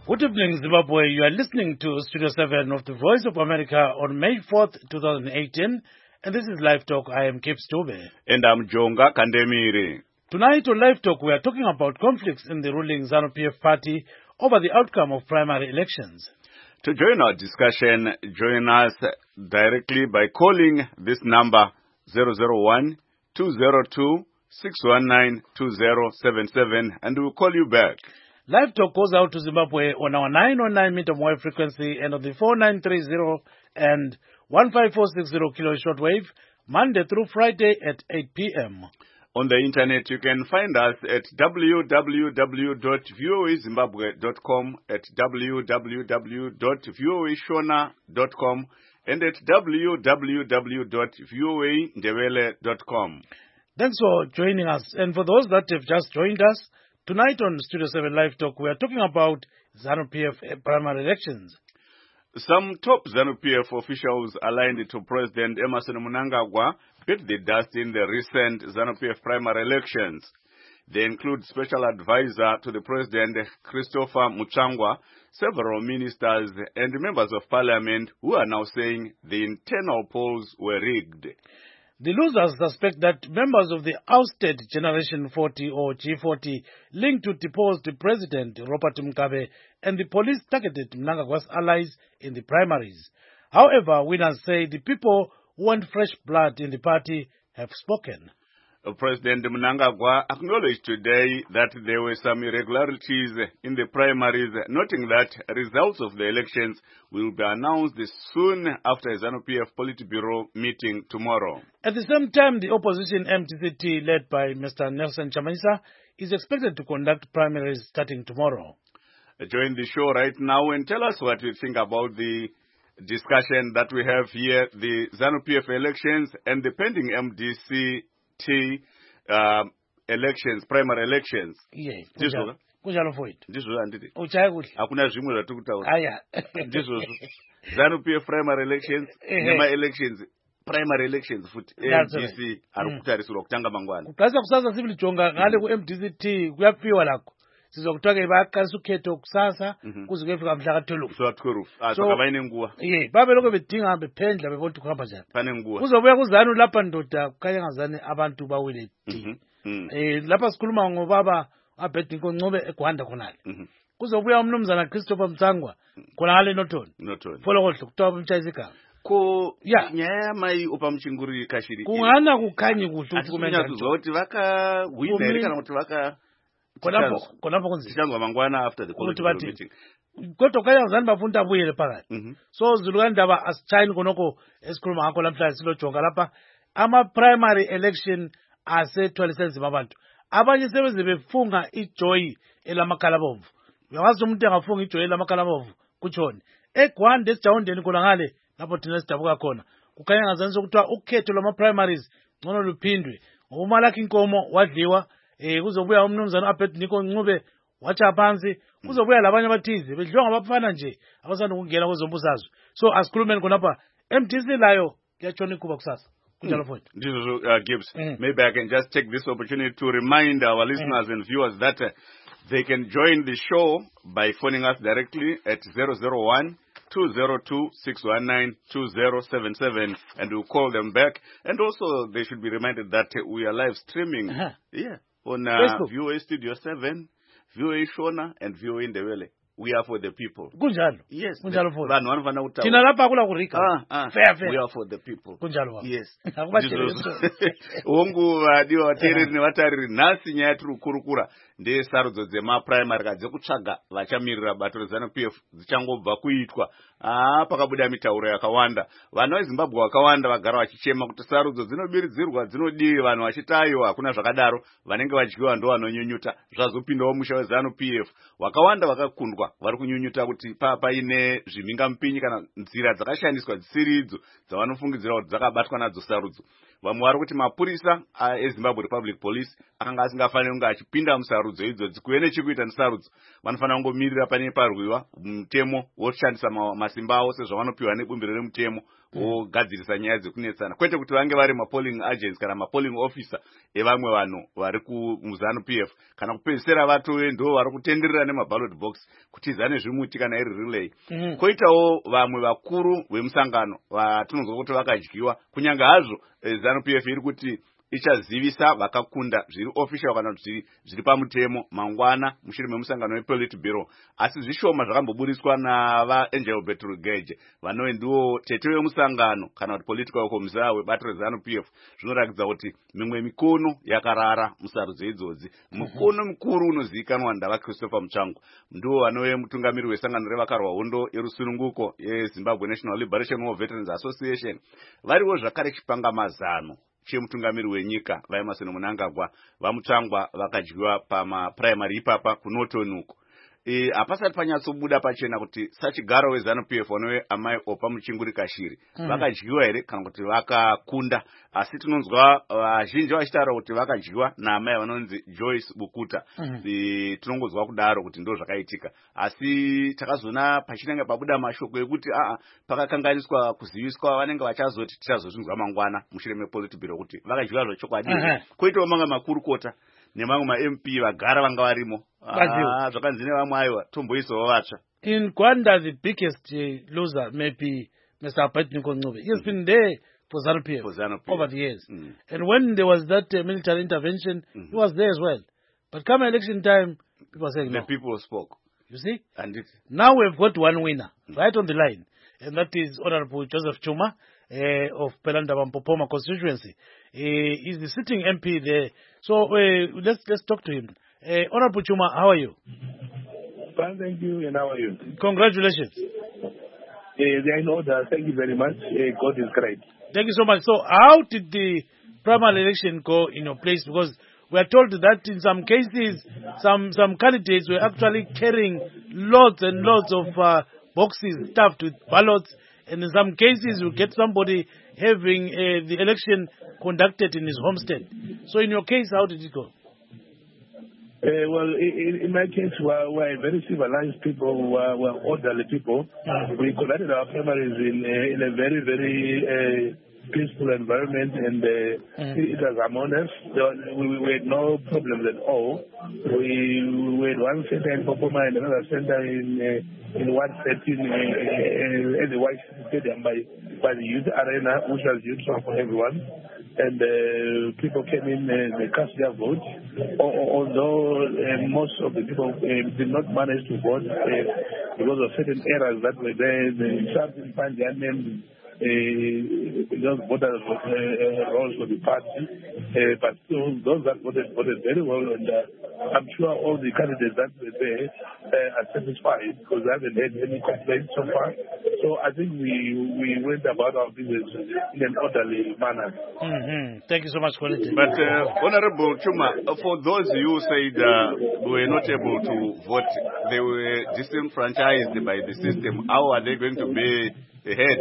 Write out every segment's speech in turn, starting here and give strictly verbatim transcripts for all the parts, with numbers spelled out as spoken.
Good evening, Zimbabwe. You are listening to Studio seven of the Voice of America on May fourth, twenty eighteen, and this is Live Talk. I am Kip Stube. And I'm Jonga Kandemiri. Tonight on Live Talk, we are talking about conflicts in the ruling ZANU-P F party over the outcome of primary elections. To join our discussion, join us directly by calling this number zero zero one, two zero two, six one nine, two zero seven seven, and we'll call you back. Live Talk goes out to Zimbabwe on our nine oh nine meter wave frequency and on the four nine three zero and one five four six zero kilo shortwave, Monday through Friday at eight p m On the internet, you can find us at w w w dot voa zimbabwe dot com, at w w w dot voa shona dot com, and at w w w dot voa ndebele dot com. Thanks for joining us. And for those that have just joined us, tonight on Studio seven Live Talk, we are talking about ZANU-P F primary elections. Some top ZANU-P F officials aligned to President Emmerson Mnangagwa bit the dust in the recent ZANU-P F primary elections. They include Special Advisor to the President Christopher Muchangwa, several ministers, and members of parliament who are now saying the internal polls were rigged. The losers suspect that members of the ousted Generation forty or G forty linked to deposed President Robert Mugabe and the police targeted Mnangagwa's allies in the primaries. However, winners say the people who want fresh blood in the party have spoken. President Mnangagwa acknowledged today that there were some irregularities in the primaries, noting that results of the elections will be announced soon after a ZANU-P F Politburo meeting tomorrow. At the same time, the opposition M T C T, led by Mister Nelson Chamisa, is expected to conduct primaries starting tomorrow. Join the show right now and tell us what you think about the discussion that we have here, the ZANU-P F elections and the pending M D C T uh, elections, primary elections. Yeah. Ndizo kunjalo mfowethu. ndizo anditi. Uchaya kuhle. Hakuna zvimwe zvatikutaura. Aya. Ndizo ZANU-P F primary elections, nema elections, primary elections futhi M D C ari kutarisirwa kutanga mangwana. Kuqasa kusasa sibili jonga ngale ku M D C T kuyapiwa lakho. Sizokuthiwa ke bayaqalisa ukhetho kusasa kuze kuyefika mhla ka twelve. So twelve. Asoka bayine nguwa. Yeah, babe lokho bedinga hambe phendla bebona ukuhamba njani. Bane nguwa. Kuzobuya kuzanu lapha ndoda kukhanya ngazane abantu bawile. Eh lapha sikhuluma ngobaba abedinko Ncube eGwanda khonale. Kuzobuya umnumzana Christopher Mtsangwa khona ngale nothoni. Nothoni. Folo kodlo kuthiwa umtshayisa igama. Ko nyaya mai upa mchinguri kashiri. Kungana kukhanye kuhle ukumenda ukuthi vaka winner kana kuti vaka Konapho konapho kunzima. Sishangwa mangwana after the political meeting. Kodwa kaya ngizani bafunda abuyele phakathi. So zilukandaba asitshayini konoko esikhuluma ngakho namhlanje silojonga lapha ama primary election asethwalise nzima abantu. Abanye sebeze befunga ijoy elamakhala bomvu. Uyawazi umuntu engafunga ijoy elamakhala bomvu kutshoni. eGwanda esijawundeni khona ngale lapho thina sidabuka khona. Kukhanya ngazani sokuthiwa ukhetho lwama primaries ngcono luphindwe. Ngoba lakhe inkomo wadliwa eh kuzobuya umnumzana Abedinko Ncube wacha phansi kuzobuya labanye abathize bedliwa ngabafana nje abasanda ukungena kwezombusazwe. So asikhulumeni khonapha M D C layo kuyatshona ikuba kusasa. Kunjalo mfowethu. Ndizo uh, Gibbs, mm. Maybe I can just take this opportunity to remind our listeners mm. and viewers that uh, they can join the show by phoning us directly at zero zero one, two zero two, six one nine, two zero seven seven, and we'll call them back. And also they should be reminded that uh, we are live streaming uh-huh. yeah on uh, V O A Studio seven, V O A Shona, and V O A Ndebele. We are for the people. Kunjalo. Yes. Kunjalo for. Vanhu vanofana kutaura. Tina lapha kula kurika. Ah, ah. Fair fair. We are for the people. Kunjalo. Yes. Wongu vadiwa vateereri nevatariri nhasi nyaya tiri kukurukura ndesarudzo dzema primary kadzekutsvaga vachamirira bato reZANU-P F dzichangobva kuitwa. Ah, pakabuda mitauro yakawanda. Vanhu veZimbabwe vakawanda vagara vachichema kuti sarudzo dzinobiridzirwa dzinodiwi, vanhu vachitayiwa hakuna zvakadaro, vanenge vadyiwa ndo vanonyunyuta. Zvazopindawo musha weZANU-P F. Vakawanda vakakundwa vari kunyunyuta kuti paine zvimhingamupinyi kana nzira dzakashandiswa dzisiri idzo dzavanofungidzira kuti dzakabatwa nadzo sarudzo. Vamwe vari kuti mapurisa eZimbabwe Republic Police akanga asingafaniri kunge achipinda musarudzo idzodzi kuve nechekuita nesarudzo. Vanofanira kungomirira pane parwiwa mutemo woshandisa masimba avo sezvavanopiwa nebumbiro remutemo vogadzirisa nyaya dzekunetsana, kwete kuti vange vari mapolling agents kana mapolling officer evamwe vanhu vari kumuzanu P F, kana kupedzisira vatove ndo vari kutenderera nemaballot box kutizane zvimuti kana iri relay. Mm. Koitawo vamwe vakuru vemusangano vatinonzwa kuti vakadyiwa, kunyange hazvo zanu P F iri kuti ichazivisa vakakunda zviri official kana kuti zviri pamutemo mangwana mushure memusangano wePolity Bureau, asi zvishoma zvakamboburiswa nava Angel Betelgeuse vanove ndiwo tete wemusangano kana kuti political commissar webato rezanu P F. Zvinoratidza kuti mimwe mikono yakarara musarudzo idzodzi. Mukono mukuru unozivikanwa ndava Christopher Mutsvangu, ndiwo vanove mutungamiri wesangano revakarwa hondo yerusununguko yeZimbabwe National Liberation War Veterans Association, variwo zvakare chipanga mazano chemutungamiri wenyika vaEmerson Mnangagwa vaMutsvangwa vakadyiwa pamaprimary ipapa kunotonuko. E, hapasati panyatsobuda pachena kuti sachigaro wezanu P F vanove amai Opa Muchinguri Kashiri mm. vakadyiwa here kana kuti vakakunda, asi tinonzwa vazhinji uh, vachitaura kuti vakadyiwa naamai vanonzi Joyce Bukuta. mm. E, tinongozwa kudaro kuti ndo zvakaitika, asi takazona pachinenge pabuda mashoko ekuti a pakakanganiswa kuziviswa vanenge vachazoti tichazozvinzwa mangwana mushure mePolity Bureau kuti vakadyiwa zvechokwadi. uh-huh. Koitawo mamwe makurukota nemamwe ma-M P vagara vanga varimo zvakanzi nevamwe aiwa tomboisawo vatsva. In Gwanda, the biggest uh, loser may be Mister Abednego Ncube. He has been there for ZANU P F over the years. Mm. And when there was that uh, military intervention, mm-hmm. he was there as well. But come election time, people were saying the no. The people spoke. You see? And it... Now we've got one winner mm-hmm. right on the line. And that is Honorable Joseph Chuma uh, of Pelanda Wampopoma constituency. Uh, he's the sitting M P there. So uh, let's let's talk to him. Uh, Honorable Chuma, how are you? Fine, thank you. And how are you? Congratulations. Uh, they are in order. Thank you very much. Uh, God is great. Thank you so much. So how did the primary election go in your place? Because we are told that in some cases, some, some candidates were actually carrying lots and lots of uh, boxes stuffed with ballots. And in some cases, you get somebody having uh, the election conducted in his homestead. So in your case, how did it go? Uh, well, in, in my case, we're, we're very civilized people, we're, we're orderly people. Mm. We conducted our primaries in, uh, in a very, very uh, peaceful environment, and uh, mm. it, it was harmonious. We, we had no problems at all. We, we had one center in Popoma and another center in uh, in one setting uh, uh, at the White Stadium by, by the youth arena, which was useful for everyone. And uh, people came in, uh, they cast their vote, although uh, most of the people uh, did not manage to vote uh, because of certain errors that were there. The staff didn't find their names, uh, those voters uh, rolls for the party, uh, but still those that voted voted very well, and uh, I'm sure all the candidates that were there uh, are satisfied because they haven't had any complaints so far. So I think we we went about our business in an orderly manner. Mm-hmm. Thank you so much, Quality. But uh, Honorable Chuma, for those who said uh, were not able to vote, they were disenfranchised by the system. How are they going to be ahead?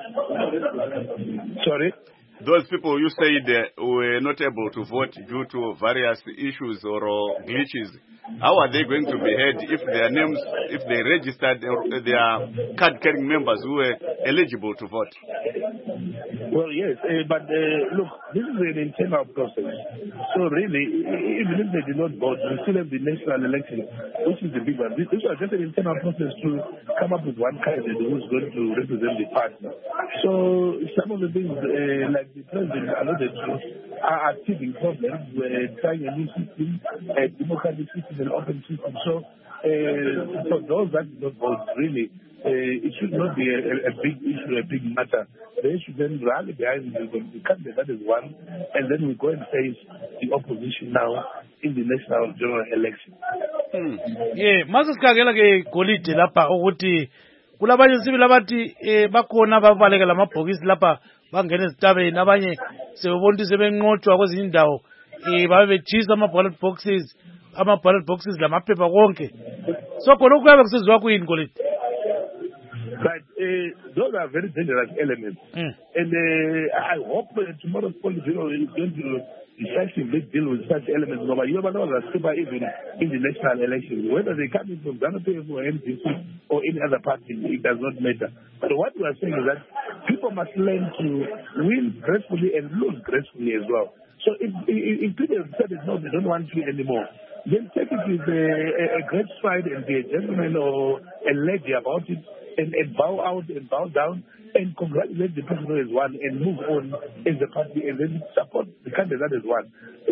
Sorry? Those people you said uh, were not able to vote due to various issues or uh, glitches, how are they going to be heard if their names, if they registered uh, their card-carrying members who were eligible to vote? Well, yes, uh, but uh, look, this is an internal process. So really, even if they did not vote, we still have the national election, which is the big one. This is just an internal process to come up with one candidate who's going to represent the party. So some of the things, uh, like the president alluded to, are teething problems. We're trying a new system, a democratic system, an open system. So uh, for those that do not vote, really, uh, it should not be a, a big issue, a big matter. They should then rally behind the, the candidate that is one, and then we go and face the opposition now in the national general election. Hmm. Yeah, masisikakela ke golide lapha ukuthi kulabanye sibili abathi bakhona bavaleka lamabhokisi lapha bangena ezitabeni, abanye sebebona sebenqotshwa kwezinye indawo eh babe bejisa ama ballot boxes ama ballot boxes lamaphepha konke. So khona kuyabe kusizwa kuyini golide? But uh, those are very dangerous elements. Mm. And uh, I hope uh, tomorrow's Polity Bureau is going to decisively deal with such elements. But you never know that even in the national election, whether they come in from ZANU P F or N D C or any other party, it does not matter. But what we are saying is that people must learn to win gracefully and lose gracefully as well. So if, if, if people have decided, no, they don't want to anymore, then take it with a, a, a great stride and be a gentleman or a lady about it and, and bow out and bow down and congratulate the person who has won and move on as a party and then support the candidate that has won.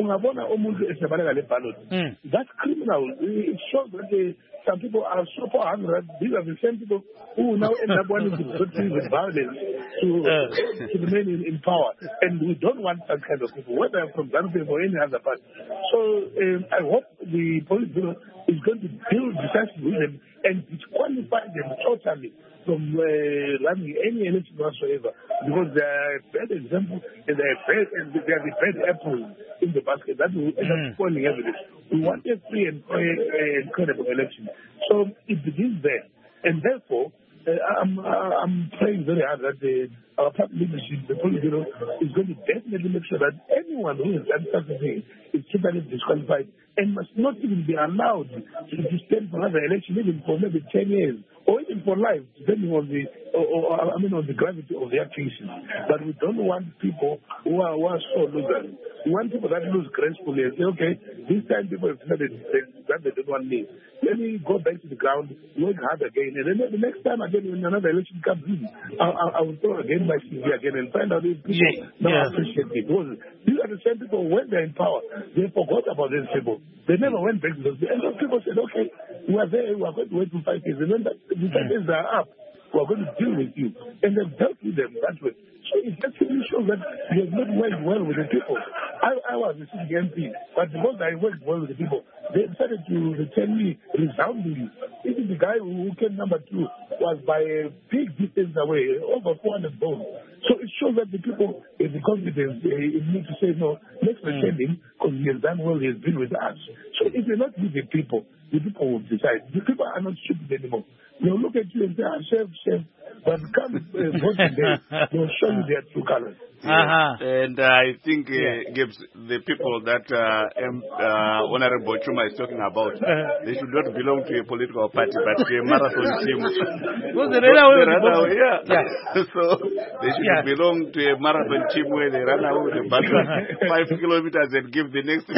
Mm. That's criminal. It shows that the, some people are so hungry. These are the same people who now end up wanting to go with violence to, uh. to remain in, in power. And we don't want that kind of people, whether from ZANU-P F or any other party. So um, I hope the police bureau is going to deal decisively with them and disqualify them totally from uh, running any election whatsoever, because they are a bad example and they are bad, and they are the bad apples in the basket that will end up spoiling everything. We want a free and uh, credible election. So it begins there, and therefore uh, I'm uh, I'm praying very hard that the, our party leadership, the police bureau, is going to definitely make sure that anyone who has done such a thing is totally disqualified and must not even be allowed to stand for another election, even for maybe ten years. Or even for life, depending on the, or, or, I mean, on the gravity of their cases. But we don't want people who are, who are so losers. We want people that lose gracefully and say, okay, this time people have decided that they don't want me. Let me go back to the ground, work hard again, and then the next time again, when another election comes in, I, I, I will throw again my C V again and find out if people yeah. now yeah. appreciate me. Because these are the same people, when they're in power, they forgot about these people. They never went back to those. And those people said, okay, we are there, we are going to wait for five years. And then that, the five years are up, we are going to deal with you. And they've dealt with them that way. So it actually shows that you have not worked well with the people. I, I was a sitting M P, but because I worked well with the people, they decided to return me resoundingly. Even the guy who came number two was by a big distance away, over four hundred votes. So it shows that the people have the confidence in me to say, no, let's return him because he has done well, he has been with us. So if you're not with the people, the people will decide. The people are not stupid anymore. They'll look at you and say, ah, chef, chef. But come uh, vote today, they'll show you their true colors. Uh-huh. And uh, I think uh, yeah. Gibbs, the people that uh, um, uh, Honorable Chuma is talking about, they should not belong to a political party, but to a marathon team. Well, they run away, they run away yeah. yeah. So they should yeah. belong to a marathon team where they run away with the battle five kilometers and give the next.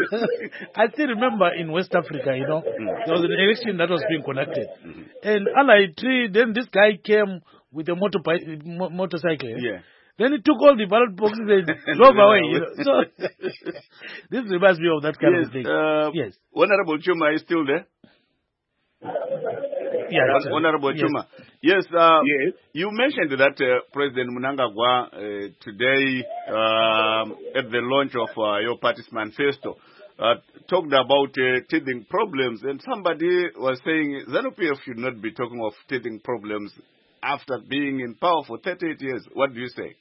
I still remember in West Africa, you know, mm. there was an election that was being conducted. Mm-hmm. And Allied Tree, then this guy came with a motor, mo- motorcycle. Yeah. Then he took all the ballot boxes and drove away. You know? So this reminds me of that kind yes, of thing. Uh, yes. Honorable Chuma is still there? Yes. Honorable yes. Chuma. Yes, uh, yes. You mentioned that uh, President Mnangagwa uh, today um, at the launch of uh, your party's manifesto uh, talked about uh, teething problems, and somebody was saying ZANU-P F should not be talking of teething problems after being in power for thirty-eight years. What do you say?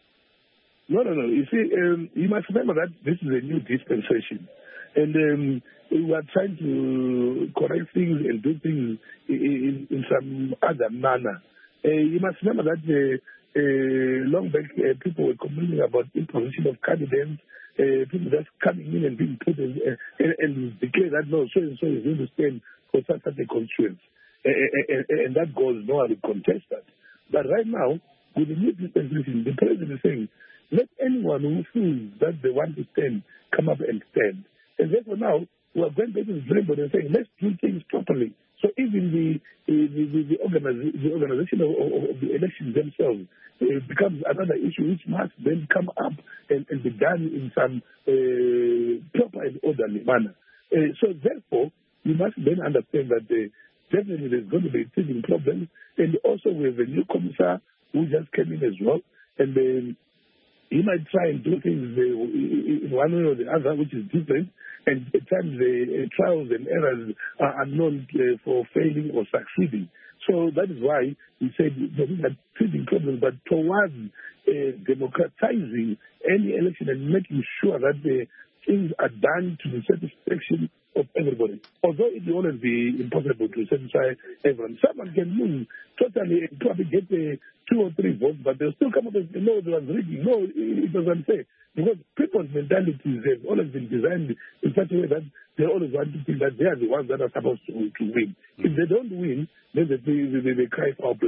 No, no, no. You see, um, you must remember that this is a new dispensation. And um, we are trying to correct things and do things in, in, in some other manner. Uh, you must remember that uh, uh, long back, uh, people were complaining about imposition of candidates, uh, people just coming in and being put in, uh, and, and declare that, no, so-and-so is going to stand for such, such a constituency. Uh, and, and that goes, no one will contest that. But right now, with the new dispensation, the president is saying, let anyone who feels that they want to stand come up and stand. And therefore now, we are going back to the drawing board and saying, let's do things properly. So even the the, the, the, organiz- the organization of, of, of the elections themselves uh, becomes another issue which must then come up and, and be done in some uh, proper and orderly manner. Uh, so therefore, you must then understand that uh, definitely there's going to be teething problems. And also we have a new commissar who just came in as well. And um, he might try and do things uh, in one way or the other, which is different. And at times the uh, trials and errors are unknown uh, for failing or succeeding. So that is why we said there is a teething problem, but towards uh, democratizing any election and making sure that the things are done to the satisfaction of everybody. Although it will always be impossible to satisfy everyone. Someone can lose totally and probably get uh, two or three votes, but they'll still come up and say, no, there was rigging. No, it, it was unfair. Because people's mentalities have always been designed in such a way that they always want to think that they are the ones that are supposed to, to win. Mm-hmm. If they don't win, then they, they, they, they cry for play.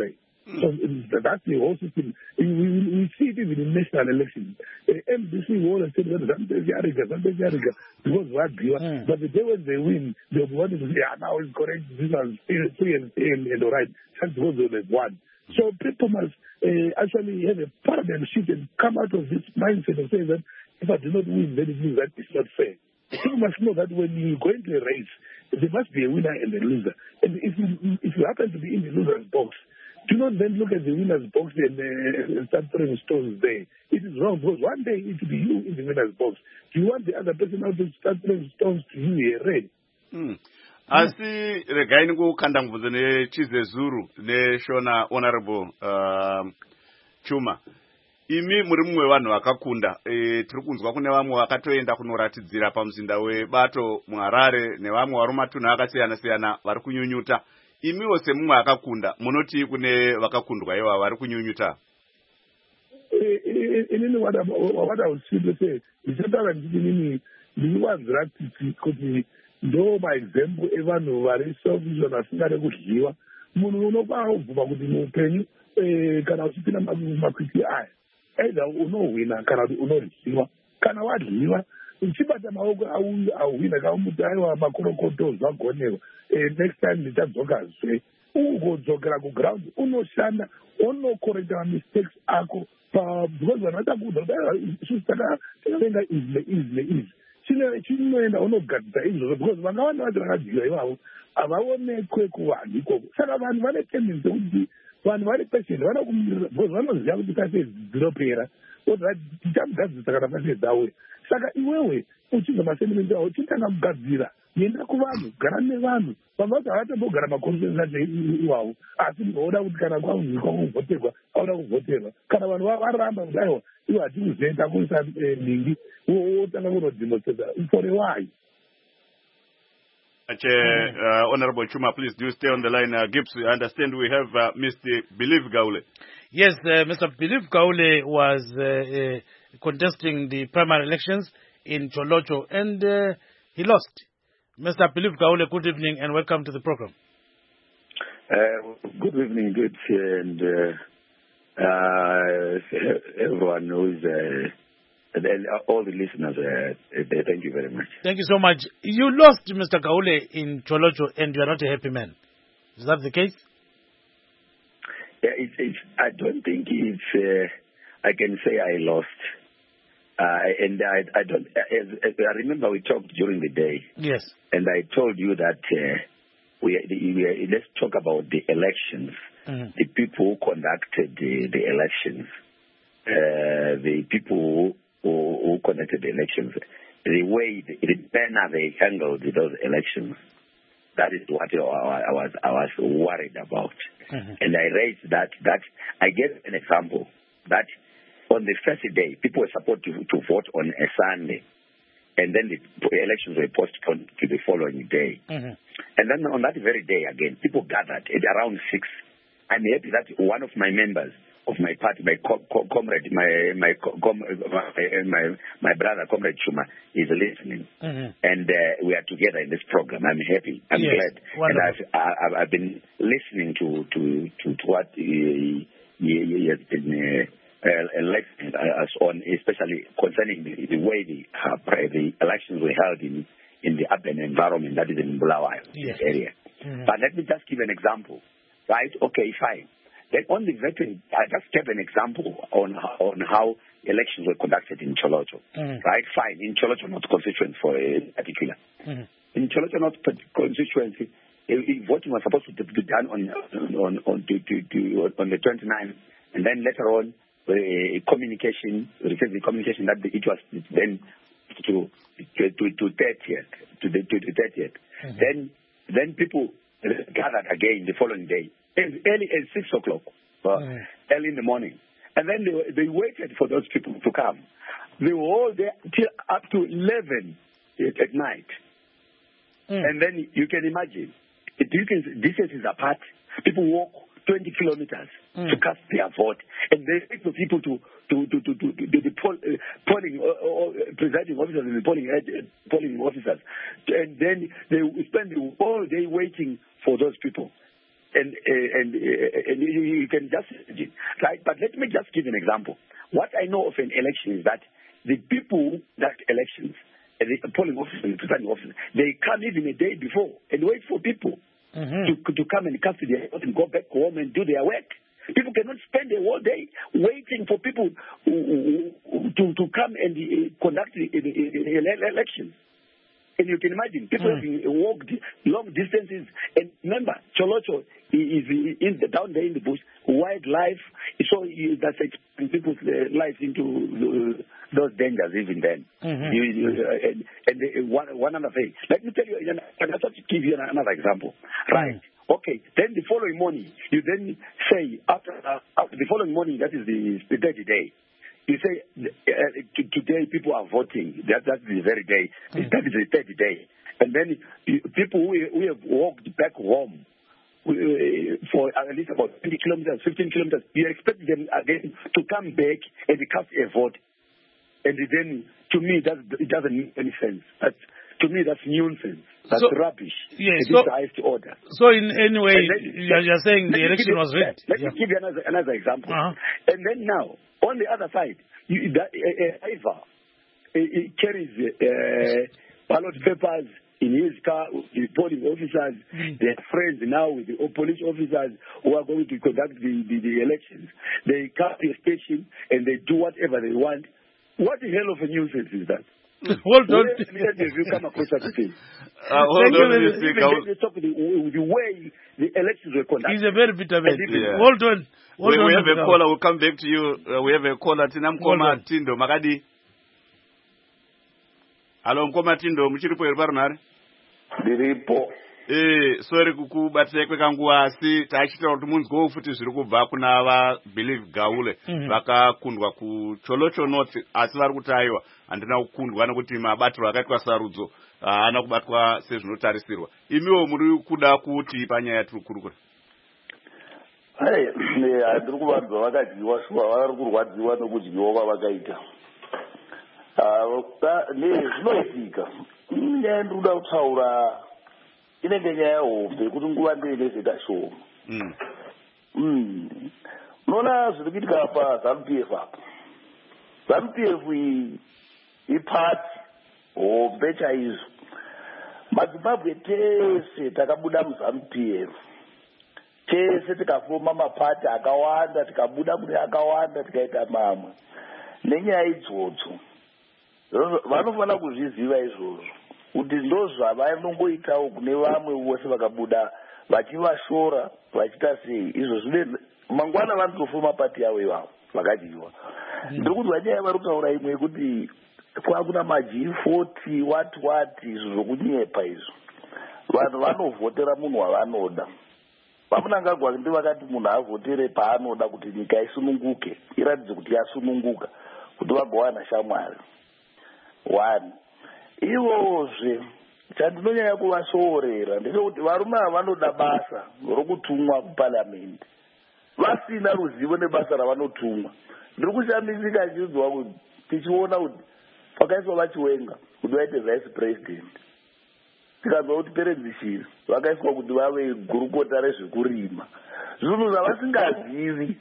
Mm. So that's the whole system. We, we, we see it even in national elections. Uh, M B C will always say that Zambezi Ariga, Zambezi Ariga, because what mm. But the day when they win, they'll be wanting to say, ah, now it's correct, this is free and fair and, and all right. Just because they've won. So people must uh, actually have a paradigm shift and come out of this mindset of saying that if I do not win, then it means that it's not fair. People must know that when you go into a race, there must be a winner and a loser. And if you, if you happen to be in the loser's box, do not then look at the winner's box and uh, start throwing stones there. It is wrong because one day it will be you in the winner's box. Do you want the other person out to start throwing stones to you here, right? Mm. Asi regai nikukanda mvudzi neChizezuru neshona honorable uh, Chuma. Imi muri mumwe vanhu vakakunda. E, tiri kunzwa kune vamwe vakatoenda kunoratidzira pamuzinda weBato muHarare nevamwe vari mumatunhu akasiyana siyana vari kunyunyuta. Imiwo semumwe akakunda munoti kune vakakundwa iva vari kunyunyuta. Inini what I would simply say ndichataura nditi inini ndinowanzira kuti ndo maexample evanhu vari selfish vasingade kudyiwa. Munhu unokwana kubvuma kuti muupenyu kana uchipinda makwikwi aya either unohwina kana kuti unoryiwa. Kana wadyiwa uchibata maoko auyu auhwina kamuti aiwa makorokoto zvagonewa next time ndichadzokazve ugodzokera kuground unoshanda unokorekta mamistakes ako because vanhu vatakuudza isusu takavenga izi neizi neizi chinoenda unogadzisa izvozvo because vangawanda vati vakadyiwa ivavo havaonekwe kuvanhu ikoko. Saka vanhu vane tendency yekuti vanhu vari patient vanokumirira because vanoziva kuti pase dzinopera tichamugadzisa kana pase dzauya. Saka iwewe uchibva maseminenti avo chitanga kugadzira enda kuvanhu gara nevanhu vamwe vati havatombogara makonferensi acho iwawo asi oda kuti kana kwauzvikwa kuvhoterwa auda kuvhoterwa kana vanhu varamba kuti aiwa iwo hatikuzoenda kuisa nhingi wotanga kunodemonstrata for a while. Uh, Honorable Chuma, please do stay on the line. Uh, Gibbs, I understand we have uh, Mister Believe Gaule. Yes, uh, Mister Believe Gaule was uh, uh, contesting the primary elections in Cholocho and uh, he lost. Mister Believe Gaule, good evening and welcome to the program. Uh, good evening, good and uh, uh, everyone who is uh, and all the listeners. Uh, thank you very much. Thank you so much. You lost, Mister Gaule, in Cholocho and you are not a happy man. Is that the case? Yeah, it's, it's, I don't think it's, uh, I can say I lost. Uh, and I, I don't, as, as I remember we talked during the day. Yes. And I told you that uh, we, we, let's talk about the elections. Mm-hmm. The people who conducted the, the elections, uh, the people who, who, who conducted the elections, the way, the, the manner they handled those elections. That is what I was I was worried about. Mm-hmm. And I raised that, that I gave an example that on the first day, people were supposed to, to vote on a Sunday. And then the elections were postponed to the following day. Mm-hmm. And then on that very day again, people gathered at around six. I'm happy that one of my members of my party, my co- co- comrade, my my, com- my my my brother, Comrade Chuma, is listening, mm-hmm. and uh, we are together in this program. I'm happy. I'm yes. glad, wonderful. And I've, I've I've been listening to to to, to what he, he has been uh, elected us on, especially concerning the, the way the uh, the elections were held in in the urban environment, that is in Bulawayo yes. area. Mm-hmm. But let me just give an example, right? Okay, fine. Then on the veteran, I just gave an example on on how elections were conducted in Cholocho. Mm-hmm. Right? Fine. In Cholocho North constituency for a particular. Mm-hmm. In Cholocho North constituency, voting was supposed to be done on on on, to, to, to, on the twenty-ninth, and then later on, uh, communication, received the communication that it was then to to to, to thirtieth, to the to the thirtieth. Mm-hmm. Then then people gathered again the following day. As early as six o'clock, uh, mm. early in the morning. And then they, they waited for those people to come. They were all there till up to eleven at, at night. Mm. And then you can imagine, you can, distances apart, people walk twenty kilometers mm. to cast their vote. And they wait for people to, to, to, to, to, to, to the poll, uh, polling, or, or presiding officers and the polling, uh, polling officers. And then they spend the whole day waiting for those people. and uh, and uh, and you, you can just right. But let me just give an example. What I know of an election is that the people that elections, uh, the polling officers, the presiding officers, they come even a day before and wait for people mm-hmm. to to come and cast their vote and go back home and do their work. People cannot spend a whole day waiting for people to to come and uh, conduct the, the, the elections. And you can imagine, people mm. have walked long distances. And remember, Cholocho is in the, down there in the bush, wildlife. So that's exposing people's lives into uh, those dangers even then. Mm-hmm. You, you, uh, and and uh, one, one other thing. Let me tell you, I'll just give you another example. Right. Mm. Okay, then the following morning, you then say, after, uh, after the following morning, that is the, the third day, you say, uh, t- today people are voting. That, that's the very day. Mm. That is the third day. And then you, people who, who have walked back home uh, for at least about twenty kilometers, fifteen kilometers, you expect them again to come back and cast a vote. And then, to me, that, it doesn't make any sense. That's, to me, that's nonsense. That's so, rubbish. Yeah, it so, is the highest order. So in any way, then, you're, you're saying the election you, was rigged. Let yeah. me give you another, another example. Uh-huh. And then now, on the other side, you, that, a, a driver uh, carries uh, ballot papers in his car with the polling officers, mm. their friends now with the police officers who are going to conduct the, the, the elections. They come to a station and they do whatever they want. What the hell of a nuisance is that? Hold on. Where have you come across such a thing? Uh, hold on, Mister Speaker. They talk the, the way the elections were conducted. He's a very bitter man. Yeah. Hold on. Hold we, on we have a caller. We'll come back to you. Uh, we have a caller. Tina Mkoma Tindo. Makadi. Hello, Mkoma Tindo. Mchiripo Irbarnari. Diripo. Eh, sorry kukubatsira kwekanguva asi tachitaura kuti munzwewo futi zviri kubva kuna vaBelieve Gaule vakakundwa kuCholocho North asi vari kutaiwa handina kukundwa nekuti mabatiro akaitwa sarudzo haana kubatwa sezvinotarisirwa. Imiwo muri kuda kuti panyaya yatiri kurukura? Hai, handiri kuvanzwa vakadyiwa shuwa vari kurwadziwa nokudyiwa kwavakaita. Zvinoitika. Nyaya ndiri kuda kutaura inenge nyaya hombe kuti nguva ndeinezeka shoma. Unoona zviri kuitika paZANU P F apa. ZANU P F iyi ipati hombe chaizvo. MaZimbabwe tese takabuda muZANU P F. Tese tikafoma mapati akawanda, tikabuda kune akawanda, tikaita mamwe. Nenyaya idzodzo. Vanofanira kuzviziva izvozvo. Kuti ndozvavanongoitawo kune vamwe vose vakabuda vachivashora vachita sei. Izvo zvine mangwana vanotofoma pati yavo ivavo vakadyiwa. Ndiri kuti vanyaya vari kutaura imwe yekuti kwakuna maG forty wati wati izvo zvokunyepa izvo. Vanhu vanovhotera munhu wavanoda. Vamunangagwa ndivakati munhu avhotere paanoda kuti nyika isununguke, iratidze kuti yasununguka, kuti vagowana shamwari. One. Ivozve chandinonyanya kuvashoorera ndechekuti varume ava vanoda basa rokutumwa kuparliament vasina ruzivo nebasa ravanotumwa. Ndiri kushamisika chiudzwa kuti tichiona kuti pakaiswa vachiwenga kuti vaite vice president, tikanzwa kuti peredzishiri vakaiswa kuti vave gurukota rezvekurima, zvinhu zvavasingazivi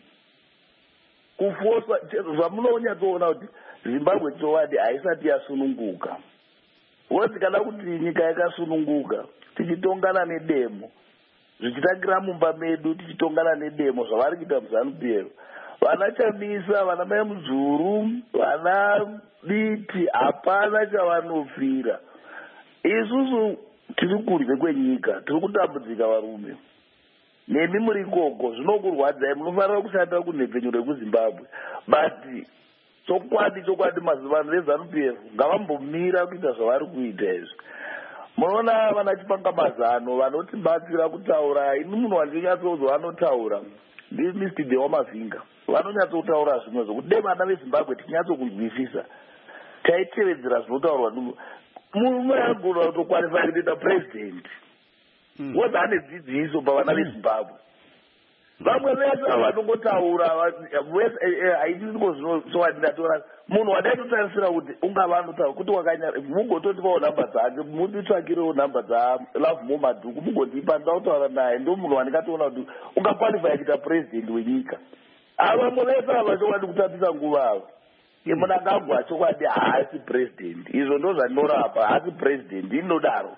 kufoswa. Zvamunonyatsoona kuti Zimbabwe chowadi haisati yasununguka. Woti kana kuti nyika yakasununguka tichitongana nedemo zvichitangira mumba medu tichitongana nedemo zvavari kuita muZANU P F, vana Chamisa, vana Mai Mudzuru, vana Biti hapana chavanofira. Isusu tiri kunze kwenyika, tiri kutambudzika varume. Nemi muri ikoko zvinokurwadzai, munofanira kushanda kunhepfenyu rekuZimbabwe. But chokwadi chokwadi mazivano veZANU P F ngavambomira kuita zvavari kuita izvi. Munoona vana Chipangamazano vanotibatsira kutaura, ini munhu wandinyatsonzwa vanotaura ndi Mister Dewa Mavinga, vanonyatsotaura zvimwe zvokuti dai vana veZimbabwe tinyatsokunzwisisa taitevedzera zvinotaurwa numu. Murume agona kutokwanisa kuita president wozva ane dzidziso pavana veZimbabwe. vamwe vese vanongotaura haiti ndingozowandatora munhu wadaitotarisira kuti ungava anotaura kuti wakanyara mungototipawo nhamba dzake munditsvakirewo nhamba dzaLove Madhuku mungondipa ndautaura naye ndo munhu wandingatoona kuti ungakwalifya kuita purezidendi wenyika. Vamwe vese ava chokwadi kutapisa nguva ava munhu angagwa chokwadi haasi purezidendi. Izvo ndo zvandinorapa, haasi purezidendi inodaro.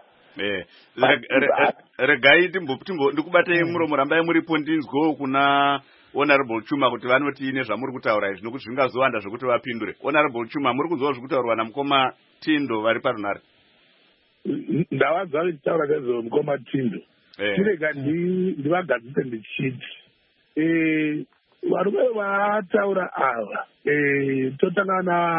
Regai ndikubatei muromo rambai muripo ndinzwewo kuna Honorable Chuma kuti vanoti nezvamuri kutaura izvi nokuti zvingazowanda zvokuti vapindure. Honorable Chuma, muri kunzwa zvekutaurwa namukoma Tindo vari parunare? Ndavanzwa vachitaura nezvemukoma Tindo. Tirega ndivagadzise ndichiti varume vataura ava totanga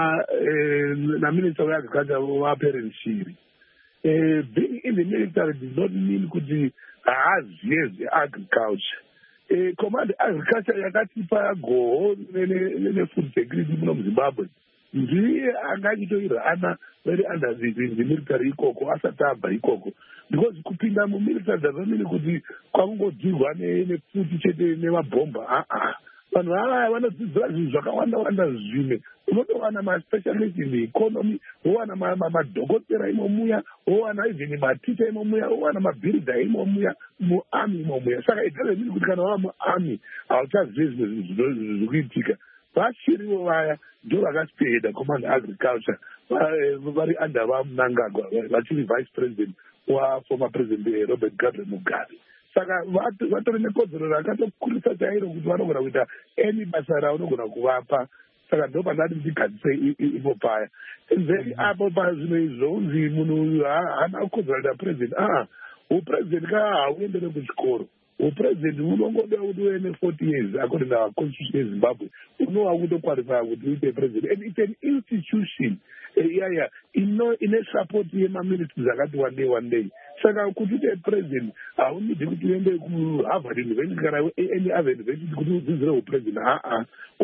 naminista weagriculture vaPerence Shiri. Uh, being in the military does not mean kuti haaziye zveagriculture. Uh, command agriculture yakatipa goho nefood security muno muZimbabwe. Ndiye angachitoirana very under the, the, the military ikoko asati abva ikoko. Because kupinda mumilitary does not mean kuti kwakungodzirwa nefuti chete nemabhomba. Ah ah. Vanhu ava vanodzidzira zvinhu zvakawanda wanda zvimwe. Unotowana ma-specialist in the economy, wowana madhokotera imomuya, wowana even maticha imomuya, wowana mabhilda imomuya, muarmy imomuya. Saka it doesn't mean kuti kana wava muarmy hauchazivi zvimwe zvinhu zvikuitika. Vashiriwo vaya ndo vakaspeeda command agriculture vari under vaMnangagwa vachiri vice president waformer president Robert Gabriel Mugabe. Saka vatori nekodzero rakatokurisa chairo kuti vanogona kuita any basa raunogona kuvapa. Saka ndo pandati ndigadzise ipo paya nzeri apo pazvino izvonzi munhu haana kodzero kuita president. Ah, upresident ka hauendere kuchikoro. Upresident unongoda kuti uve ne-forty years according to our constitution yeZimbabwe unova kutokwalifya kuti uite president, and it's an institution iyaya ine support yemaministries akati one day one day. Saka kuti uite president haunidi kuti uende kuHarvard University kana any other university kuti udzidzire upresident. Aa,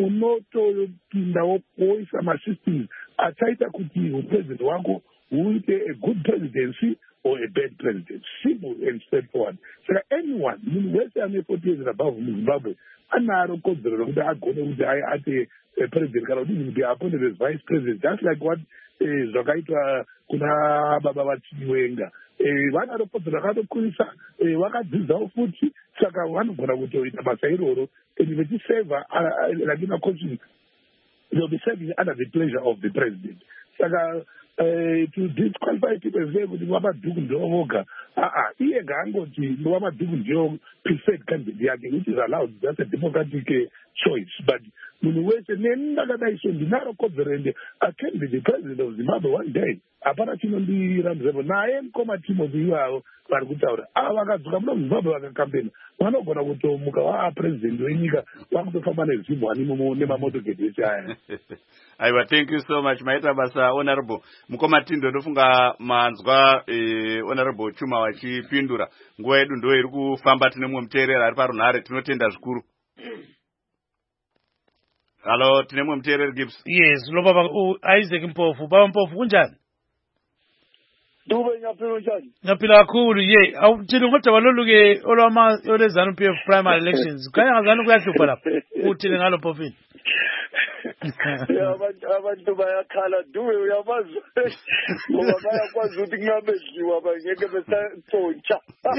unotopinda woisa masystems achaita kuti upresident wako uite a good presidency or a bad president. Simple and straightforward. So anyone, munhu wese ane forty years and above muZimbabwe anaro kodzero rokuti agone kuti ate president kana kuti kuti appointed as vice president, just like what zvakaitwa kuna baba vaChiwenga. Vanaro kodzero rakatokurisa, vakadzidzawo futi, saka vanogona kutoita basa iroro and vechiseva like in a constitution they'll be serving under the pleasure of the president. Saka Uh, to disqualify people say kuti vaMadhuku ndiwo voga. Ah, iye ngaangoti vaMadhuku ndiwo preferred candidate yake, which is allowed. That's a democratic uh, choice. But munhu wese nendakadaiso ndinaro kodzero ende I can be the president of Zimbabwe one day. Hapana chinondirambirepo naye mukoma Timothy ivavo vari kutaura. Ava vakadzoka muno muZimbabwe vakakampena vanogona kutomuka vaa president wenyika vakutofamba nezimhwani nemamotoketi ese aya. Aiwa, thank you so much. Maita basa Honorable Mukoma Tindo. Ndofunga manzwa eh, Honorable Chuma wachipindura. Nguva yedu ndo iri kufamba tine mumwe muteereri ari parunare, tinotenda zvikuru. Hello, tine mumwe muteereri Gibbs. Yes, lo baba u Isaac Mpofu. Baba Mpofu kunjani? Dube ngapilo njani? Ngapilo kakhulu ye. Awuthini ngoba baloluke olwama olezanu P F primary elections. Kaya ngazanu kuyahlupha lapha. Uthini ngalo Mpofini? Abantu bayakhala Dube uyabazi ngoba bayakwazi ukuthi ngabedliwa bangeke besatshontsha.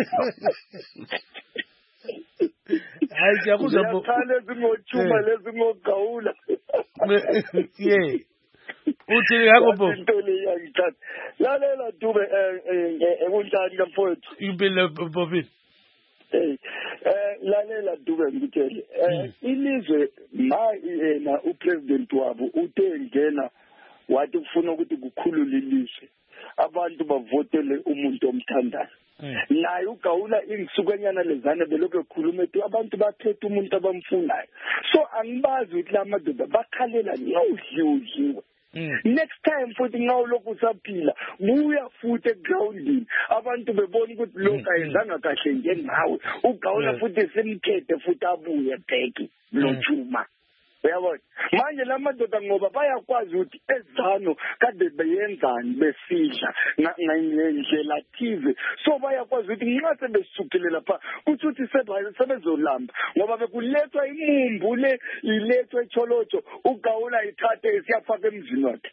Hayi siyakuzwa bo. Yakhala zingochuma lezingogawula. Yeah. Uthi yako bo. Into le yangithatha. Lalela Dube eh ekunjani kamfowethu? Impilo Mpofini. Eh lalela Dube ngitshele eh ilizwe ma yena upresident wabo uthe ngena wathi ufuna ukuthi kukhulule ilizwe abantu bavotele umuntu omthandayo naye ugawula insukanyana lezana belokho ekhuluma ethi abantu bakhetha umuntu abamfunayo. So angibazi ukuthi la madoda bakhalela nyawudliwe. Next time futhi ngawulokhu usaphila buya futhi egroundini abantu bebona ukuthi lokho ayenzanga kahle njengawe ugawula futhi simkhethe futhi abuye bheki lo Chuma. uyabona manje la madoda ngoba bayakwazi ukuthi ezano kade beyenzani besihla ngendlela thize so bayakwazi ukuthi nxa sebesukile lapha kuthi uthi sebezolamba ngoba bekulethwa imumbu le ilethwa eCholotsho uGawula ithathe siyafaka emzini wakhe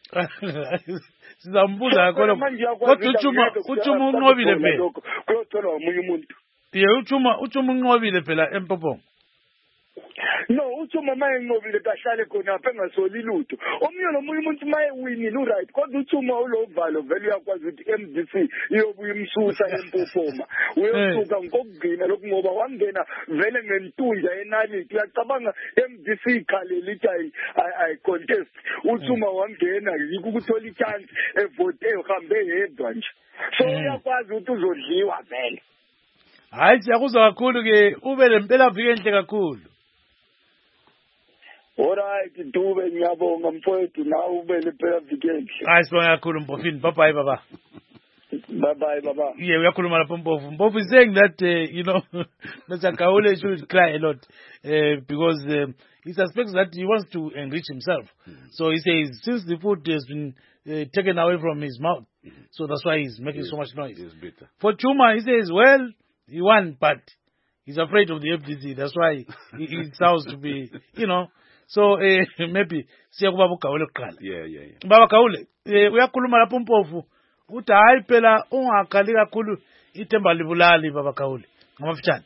sizambuza khona kodwa uTshuma uTshuma unqobile phela kuyotholwa umunye umuntu ye uTshuma uTshuma unqobile phela eMpophoma no uTshuma mayenqobile kahlale khona apha engasoli lutho omnye nomunye umuntu mayewinile uright kodwa uTshuma ulovalo vele uyakwazi ukuthi M D C iyobuya imsusa eMpophoma uyosuka ngokugcina lokhu ngoba wangena vele ngentunja enalithi uyacabanga M D C ikhalele ithi ay contest uTshuma wangena yikho ukuthola ichance evote ehambe yedwa nje so uyakwazi ukuthi uzodliwa vele hayi siyakuzwa kakhulu ke ube lempela viki enhle kakhulu alright Dube ngiyabonga mfowethu nawe ube lempela viki enhle hayi sibonga kakhulu Mpofini bye bye baba bye bye baba yeah uyakhuluma lapho Mpofu Mpofu is saying that uh, you know Mister Kaule should cry a lot uh, because uh, he suspects that he wants to enrich himself mm. so he says since the food has been uh, taken away from his mouth mm. so that's why he's making yes. so much noise for Chuma he says well he won but he's afraid of the F D C that's why he, he sounds to be you know so uh, maybe siya kuba buGawule kuqala yeah yeah yeah baba Gawule uh, uyakhuluma lapho Mpofu uthi hayi phela ungakhali kakhulu ithemba libulali baba Gawule ngamafitshane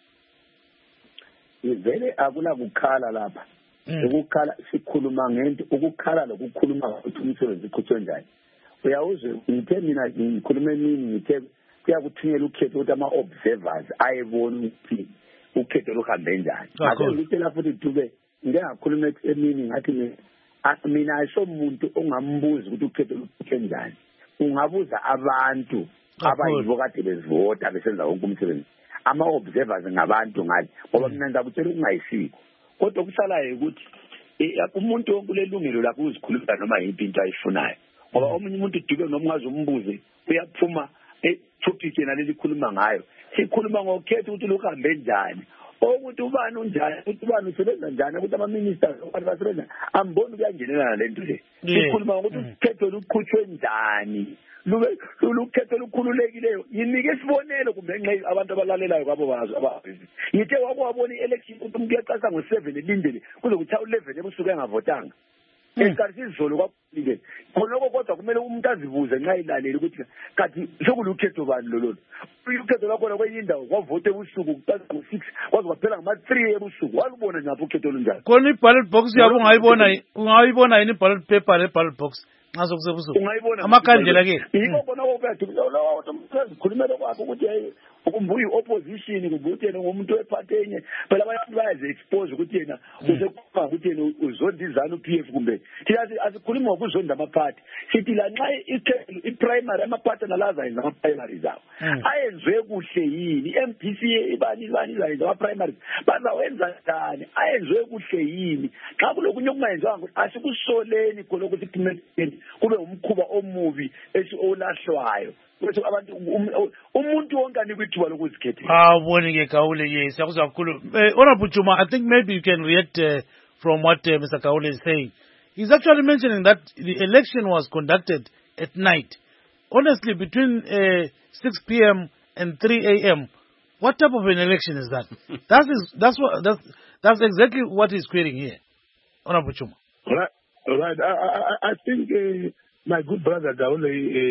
ivele akuna kukhala lapha ukukhala sikhuluma ngento ukukhala lokukhuluma ukuthi umsebenzi uqhutshwe njani uyawuzwe ngithe mina ngikhuluma emini ngithe kuyakuthunyela ukhetho ukuthi ama observers ayebona ukuthi ukhetho luhambe njani ake ngitshela futhi Dube ngingakhuluma emini ngathi mina ayisomuntu ongambuza ukuthi ukhetho luqhutshwe njani ungabuza abantu abayibo kade bezivota besenza wonke umsebenzi ama observers ngabantu ngani ngoba mina ngakutshela ukungayisiko kodwa kusalayo ukuthi umuntu wonke lelungelo lakho uzikhuluma noma yiphi into ayifunayo ngoba omunye umuntu Dube noma ungaze umbuze uyaphuma etopic yena lelikhuluma ngayo sikhuluma ngokhetho ukuthi luhambe njani ukuthi ubani unjani ukuthi ubani usebenza njani ukuthi ama ministers abantu basebenza amboni kuyangenelana lento le sikhuluma ngokuthi ukhetho luqhutshwe njani lube lukhetho lukhululekileyo yinike isibonelo kumbe ngenxa abantu abalalelayo kwabo bazo ababizi ngithe wakwabona ielection ukuthi umuntu uyaqasa ngo seven elindele kuze kuthi eleven ebusuku engavotanga esikhathi sizolo kwaphike khonoko kodwa kumele umuntu azibuze nxa ilaleli ukuthi kathi sokulukhetho bani lolo ukhetho lakho kwenye indawo kwavote ebusuku kuqasa ngo six kwaze kwaphela ngama three ebusuku walubona njani ukhetho lunjani khona iballot box yabo ungayibona ungayibona yini iballot paper le ballot box ngazo kusebusuku amakhandlela ke yiko bona kokwathi lo sikhulumela kwakho ukuthi hey ukumbuyi opposition ukuthi yena ngomuntu wephathi enye phela abantu bayaze expose ukuthi yena usekhuluma ukuthi yena uzondizana uP F kumbe thiyazi asikhuluma ngokuzonda amaphathi sithi la nxa i-primary amaphathi nalaza yenza ama-primary zawo ayenzwe kuhle yini i-M P C ibani ibani izayenza ama-primary bazawenza njani ayenzwe kuhle yini xa kulokunye okungayenzwanga asikusoleni khona ukuthi kumeeni kube umkhuba omubi esiolahlwayo ukuthi abantu umuntu wonke anikwe lokuzikhethela ah ubone ke Gawule yes yakuzwa kakhulu honorable Chuma I think maybe you can react uh, from what uh, Mister Gawule is saying. He's actually mentioning that the election was conducted at night. Honestly, between uh, six p m and three a m, what type of an election is that? that is that's what that's that's exactly what he's querying here, Honorable Chuma. Right, right. I I, I think uh, my good brother Gawule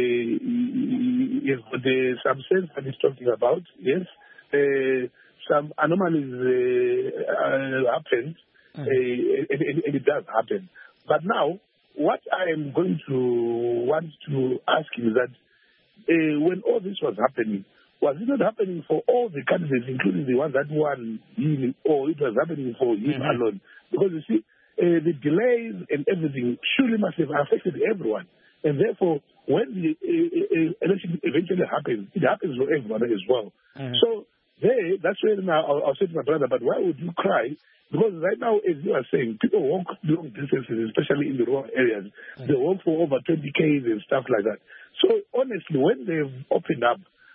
uh, is the some sense that he's talking about. Yes, uh, some anomalies uh, uh, happened, mm. uh, and, and, and it does happen. But now, what I am going to want to ask you is that uh, when all this was happening, was it not happening for all the candidates, including the ones that won him, or it was happening for him mm-hmm. alone? Because you see, uh, the delays and everything surely must have affected everyone. And therefore, when the uh, uh, election eventually happens, it happens for everyone as well. Mm-hmm. So there, that's where now I'll, I'll say to my brother, but why would you cry? Because right now, as you are saying, people walk long distances, especially in the rural areas. Mm-hmm. They walk for over twenty Ks and stuff like that. So honestly, when they've opened up,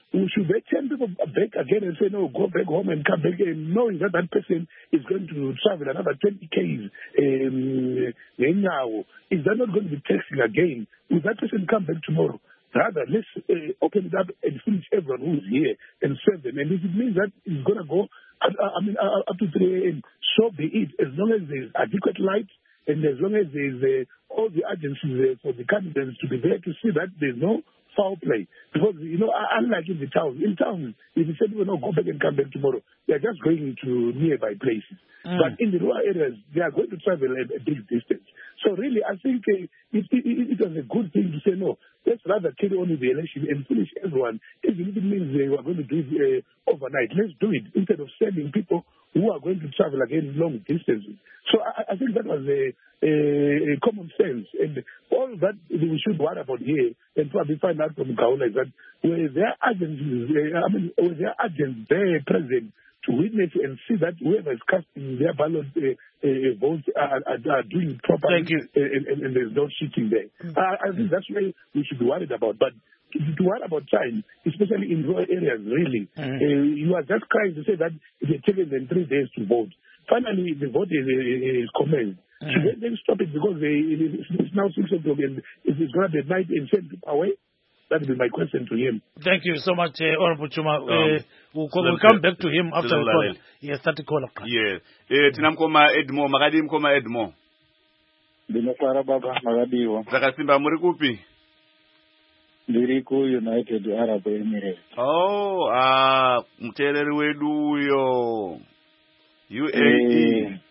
should they turn people back again and say, no, go back home and come back again, knowing that that person is going to travel another twenty Ks um, now? Is that not going to be taxing again? Will that person come back tomorrow? Rather, let's uh, open it up and finish everyone who's here and serve them. And if it means that it's going to go, I, I mean, uh, up to three A M, so be it, as long as there's adequate light and as long as there's uh, all the agencies uh, for the candidates to be there to see that there's no foul play. Because, you know, unlike in the town, in town, if you say people no, go back and come back tomorrow, they're just going to nearby places. Mm. But in the rural areas, they are going to travel a, a big distance. So really, I think uh, it, it, it was a good thing to say, no, let's rather carry on with the election and finish everyone, even if it means they were going to do it uh, overnight. Let's do it instead of sending people who are going to travel again long distances. So I, I think that was a, a, a common sense. And all that we should worry about here and probably find out from Gaula is that were there agents, uh, I mean, were there agents there present to witness and see that whoever is casting their ballot uh, uh, votes are, are, are doing it properly. Thank you. And, and, and there's no cheating there. Mm-hmm. Uh, I think that's why we should be worried about. But to, to worry about time, especially in rural areas, really, mm-hmm. uh, you are just trying to say that they're taking them three days to vote. Finally, the vote is, is commenced. Mm-hmm. Should they then stop it because they, it's now six o'clock and it's going to be at night and send people away? That will be my question to him. Thank you so much, uh, Honorable Chuma. Um, uh, we'll, we'll come back to him after the call. Yes, start the call. Yes. Eh, tinamkoma Edmo, magadi mkoma Edmo. Binafara baba magadiwa. Zakasimba muri kupi? Ndiri ku United Arab Emirates. Oh, ah, mtereri wedu uyo. U A E.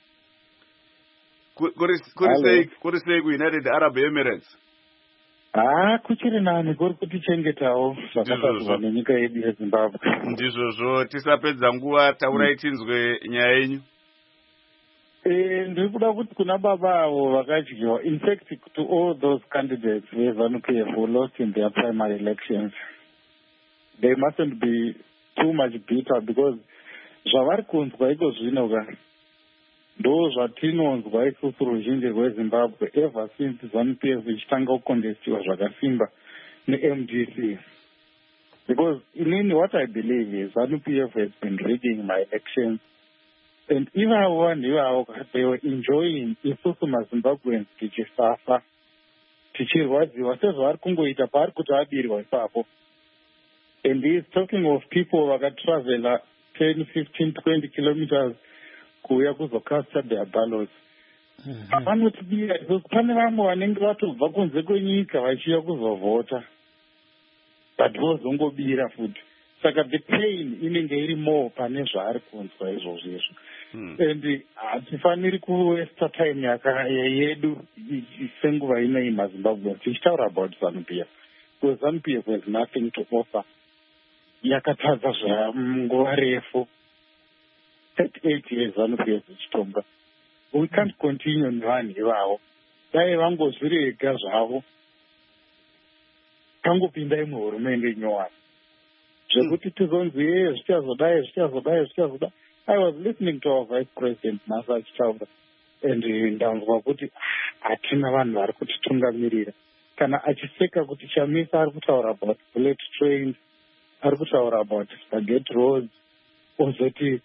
Kuri sei ku United Arab Emirates. Ah, kuchiri nani kuri kutichengetawo zvakasazwa nenyika yedu yeZimbabwe. Ndizvozvo tisapedza nguva taurai tinzwe nyaya yenyu. Eh, ndiri kuda kuti kuna baba avo vakadyiwa. In fact, to all those candidates veZANU-P F who lost in their primary elections, they mustn't be too much bitter because zvavari kunzwa iko zvino ka ndo zvatinonzwa isusu ruzhinji rweZimbabwe ever since ZANU-P F ichitanga kucontestiwa zvakasimba ne-M D C. Because inini what I believe is ZANU-P F has been rigging my elections. And even one ivavo they were enjoying isusu maZimbabweans tichisafa tichirwadziwa sezvavari kungoita paari kuti abirwa ipapo. And he is talking of people vakatravela ten, fifteen, twenty kilometers kuuya kuzocasta their ballots. Vanotibira because pane vamwe vanenge vatobva kunze kwenyika vachiuya kuzovhota but vozongobira futi. Saka the pain inenge iri more pane zvaari kunzwa izvozvo izvo. And hatifaniri kuwesta time yaka yedu senguva inei maZimbabwe tichitaura about ZANU-P F because ZANU-P F has nothing to offer. Yakatadza zvenguva refu thirty-eight years ZANU-P F ichitonga. We can't continue nevanhu ivavo. Dai vangozvirega zvavo kangopinda imwe hurumende nyowani zvekuti tizonzi ye zvichazodai zvichazodai zvichazodai. I was listening to our Vice President Nasa achitaura and ndanzwa kuti hatina vanhu vari kutitungamirira kana achiseka kuti Chamisa ari kutaura about bullet trains, ari kutaura about spaghetti roads, ozoti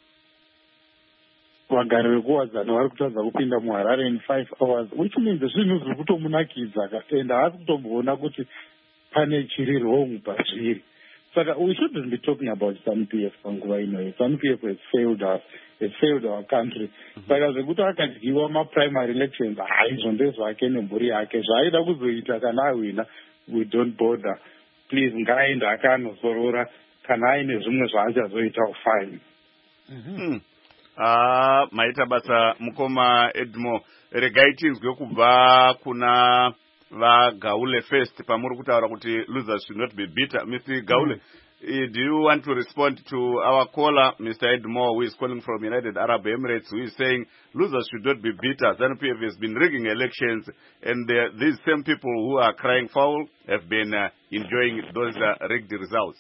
vagari vekuwadzana vari kutadza kupinda muHarare in five hours, which means zvinhu zviri kutomunakidza and haasi kutomboona kuti pane chiri wrong pazviri. But we shouldn't be talking about ZANU-P F panguva ino. ZANU-P F has failed us, has failed our country. Saka zvekuti akadyiwa ma-primary elections haizvo ndezvake nemhuri yake zvaaida kuzoita kana awina, we don't bother. Please ngaaende akaanozorora kana aine zvimwe zvaachazoita fine. Mm-hmm. Ah, maita basa mukoma Edmo, regai tinzwe kubva kuna va Gaule first pamuri kutaura kuti losers should not be bitter. Mister Gaule, mm. do you want to respond to our caller, Mister Edmore, who is calling from United Arab Emirates, who is saying losers should not be bitter? ZANU-P F has been rigging elections, and uh, these same people who are crying foul have been uh, enjoying those uh, rigged results.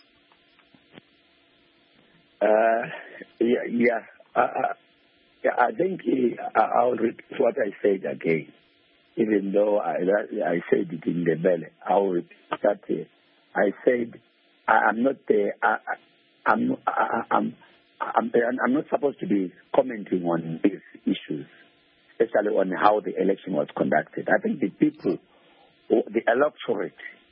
Uh, yeah, yeah. Uh, uh, yeah I think uh, I'll repeat what I said again. Even though I, I said it in the belly, I will repeat that. Uh, I said I, I'm not the. I, I, I'm, I, I'm, I'm, I'm not supposed to be commenting on these issues, especially on how the election was conducted. I think the people, the electorate,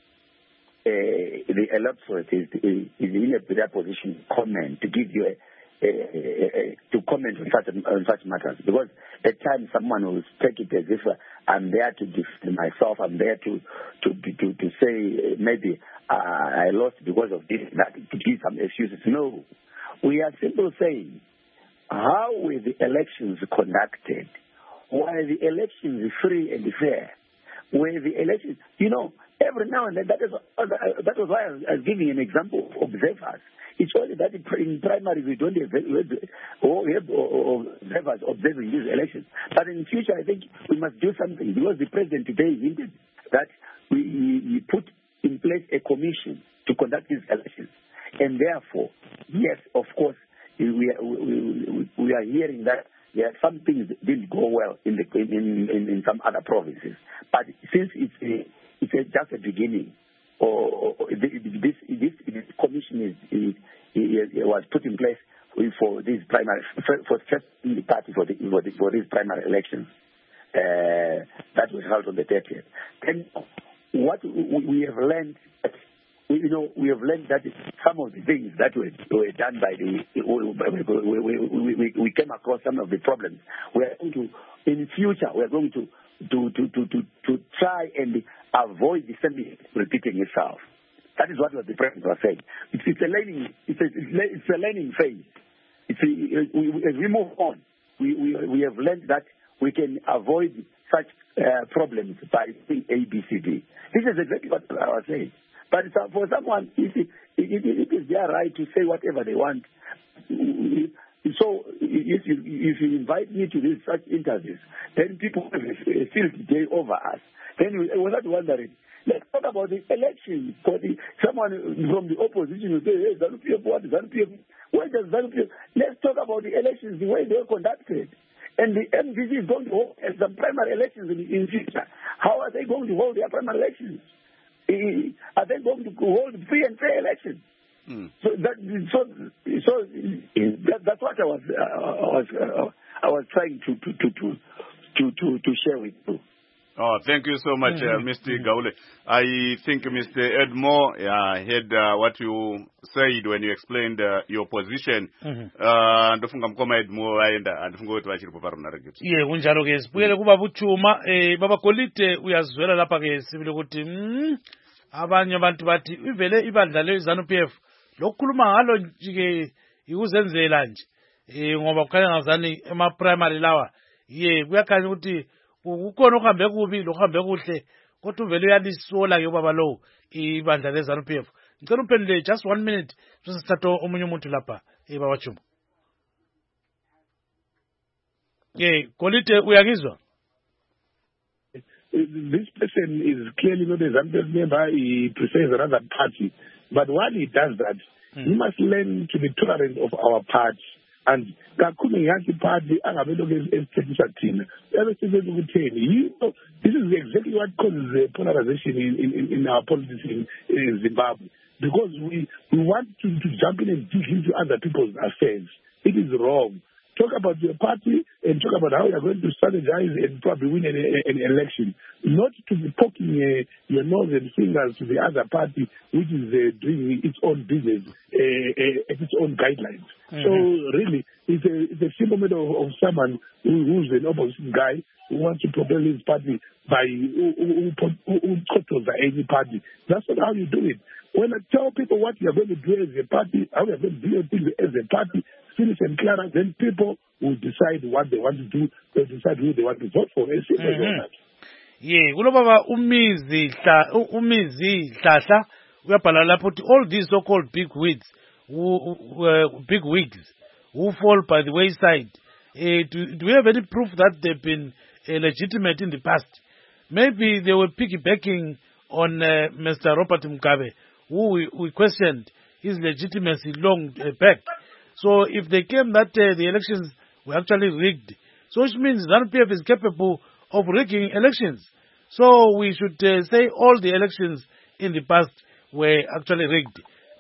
uh, the electorate is, is in a better position to comment, to give you a, a, a, a to comment on such, on such matters. Because at times someone will take it as if I'm there to defend myself, I'm there to to to, to say maybe uh, I lost because of this, that, to give some excuses. No. We are simply saying, how were the elections conducted? Were the elections free and fair? Were the elections, you know, every now and then, that, is, that was why I was, I was giving an example of observers. It's only that in primary we don't have, or have observers observing these elections. But in future, I think we must do something, because the president today hinted that we, we put in place a commission to conduct these elections. And therefore, yes, of course, we are, we, we are hearing that there are some things that didn't go well in, the, in, in, in some other provinces. But since it's, a, it's a, just a beginning, or, or this, this, this commission is, is, is, was put in place for these primary, for, for first in the party for, the, for, the, for these primary elections, uh, that was held on the thirtieth. And what we have learned, We, you know, we have learned that some of the things that were, were done by the, we, we, we, we came across some of the problems. We are going to, in future, we are going to, to, to, to, to, to try and avoid the same repeating itself. That is what the president was saying. It's, it's a learning, it's a, it's a learning phase. It's a, we, as we move on, we, we, we have learned that we can avoid such uh, problems by doing A, B, C, D. This is exactly what I was saying. But for someone, it, it, it, it is their right to say whatever they want. So if you, if you invite me to these such interviews, then people will feel the day over us. Then we're not wondering. Let's talk about the election. For the, someone from the opposition will say, hey, ZANU-P F, what is ZANU-P F? Where does ZANU-P F? Let's talk about the elections, the way they were conducted. And the M D C is going to hold some primary elections in the future. How are they going to hold their primary elections? Are they going to hold free and fair elections? Mm. So that so so that, that's what I was uh, I was uh, I was trying to to to to to to share with you. Oh, thank you so much, mm-hmm. uh, Mister Gaule. I think Mister Edmore uh, heard uh, what you said when you explained uh, your position. Ndofunga mkoma Edmore aenda andofunga ukuthi vachiripo parunare kuti. Iye kunjalo ke sibuyele kuba buchuma eh baba Golide uyazwela lapha ke sibile ukuthi mm, abanye abantu bathi ivele ibandla le ZANU-P F lokukhuluma ngalo nje ikuzenzela nje eh ngoba kukhanya ngazani ema primary lawa iye kuyakhanya ukuthi ukukhona okuhambe kubi lokuhambe kuhle kodwa uvele uyalisola ke baba lo ibandla le ZANU-P F. Ngicela uphendule just one minute bese sithatha omunye umuntu lapha eh baba Chuma. Yeah, Golide uyangizwa? This person is clearly not a ZANU-P F member. He prefers another party. But while he does that, mm. he must learn to be tolerant of our party. And kakhulu ngiyathi party angabeloko esithethisa thina ebesizwe ukutheni. You know, this is exactly what causes the polarization in, in, in our politics in, in Zimbabwe. Because we, we want to, to jump in and dig into other people's affairs. It is wrong. Talk about your party and talk about how you're going to strategize and probably win an, an election. Not to be poking uh, your nose and fingers to the other party, which is uh, doing its own business uh, uh, at its own guidelines. Mm-hmm. So really, it's a, it's a simple matter of, of someone who, who's an opposition guy who wants to propel his party by who, who, who, who controls any party. That's not how you do it. When I tell people what you're going to do as a party, how you're going to do things as a party, finish and clear, then people will decide what they want to do. They'll decide who they want to vote for. It's simple as that. Yeah, kulo baba umizi umizi hlahla uyabhala lapho ukuthi all these so-called big wigs, who, uh, big wigs who fall by the wayside. Uh, do, do we have any proof that they've been uh, legitimate in the past? Maybe they were piggybacking on uh, Mister Robert Mugabe, who we, we questioned his legitimacy long uh, back. So if they claim that uh, the elections were actually rigged, so which means ZANU-P F is capable of rigging elections. So we should uh, say all the elections in the past were actually rigged.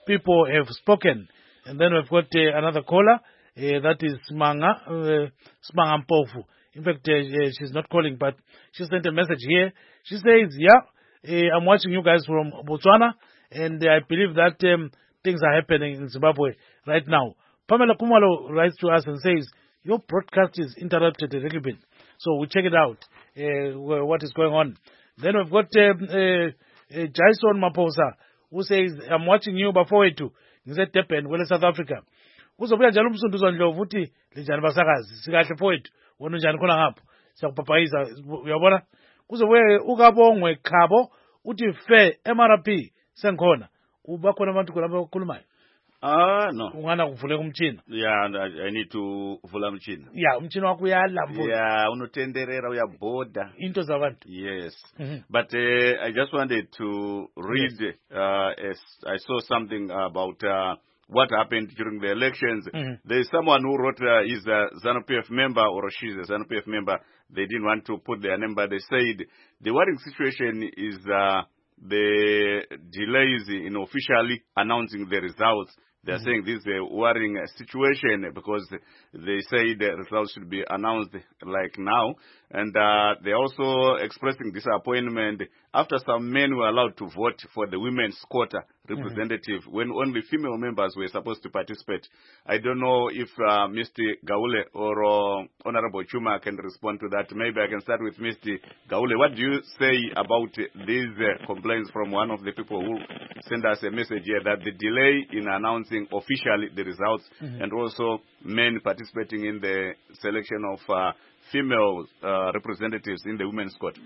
people have spoken. And then we've got uh, another caller, uh, that is Smanga, uh, Smanga Mpofu. In fact, uh, she's not calling, but she sent a message here. She says, yeah, uh, I'm watching you guys from Botswana, and uh, I believe that um, things are happening in Zimbabwe right now. Pamela Kumalo writes to us and says, your broadcast is interrupted a little bit, so we check it out, uh, what is going on. Then we've got uh, uh, uh, Jason Maposa, who says, I'm watching you before it too. Ngize Durban, wele South Africa. Kuzobuya njalo umsunduzo ndlovu uthi linjani basakazi sikahle fowethu wona njani khona ngapho siyakupapayiza uyabona kuzobuya ukabongwe khabo uthi fe M R P sengikhona uba khona abantu kulapha okukhulumayo. Ah no. Ungana kuvule umtshina. Yeah, I need to vula umtshina. Yeah, umtshina wakho uyalambu. Yeah, unotenderera uyaboda. Into zabantu. Yes. Mm-hmm. But uh, I just wanted to read, yes. uh, as I saw something about uh, what happened during the elections. Mm-hmm. There's someone who wrote uh, he's a ZANU-P F member or she's a ZANU-P F member. They didn't want to put their name, but they said the worrying situation is uh, the delays in officially announcing the results. They're mm-hmm. saying this is a worrying situation because they say the results should be announced like now. And uh, they're also expressing disappointment after some men were allowed to vote for the women's quota representative mm-hmm. when only female members were supposed to participate. I don't know if uh, Mister Gaule or uh, Honorable Chuma can respond to that. Maybe I can start with Mister Gaule. What do you say about these uh, complaints from one of the people who sent us a message here that the delay in announcing officially the results mm-hmm. and also men participating in the selection of uh, female uh, representatives in the women's court?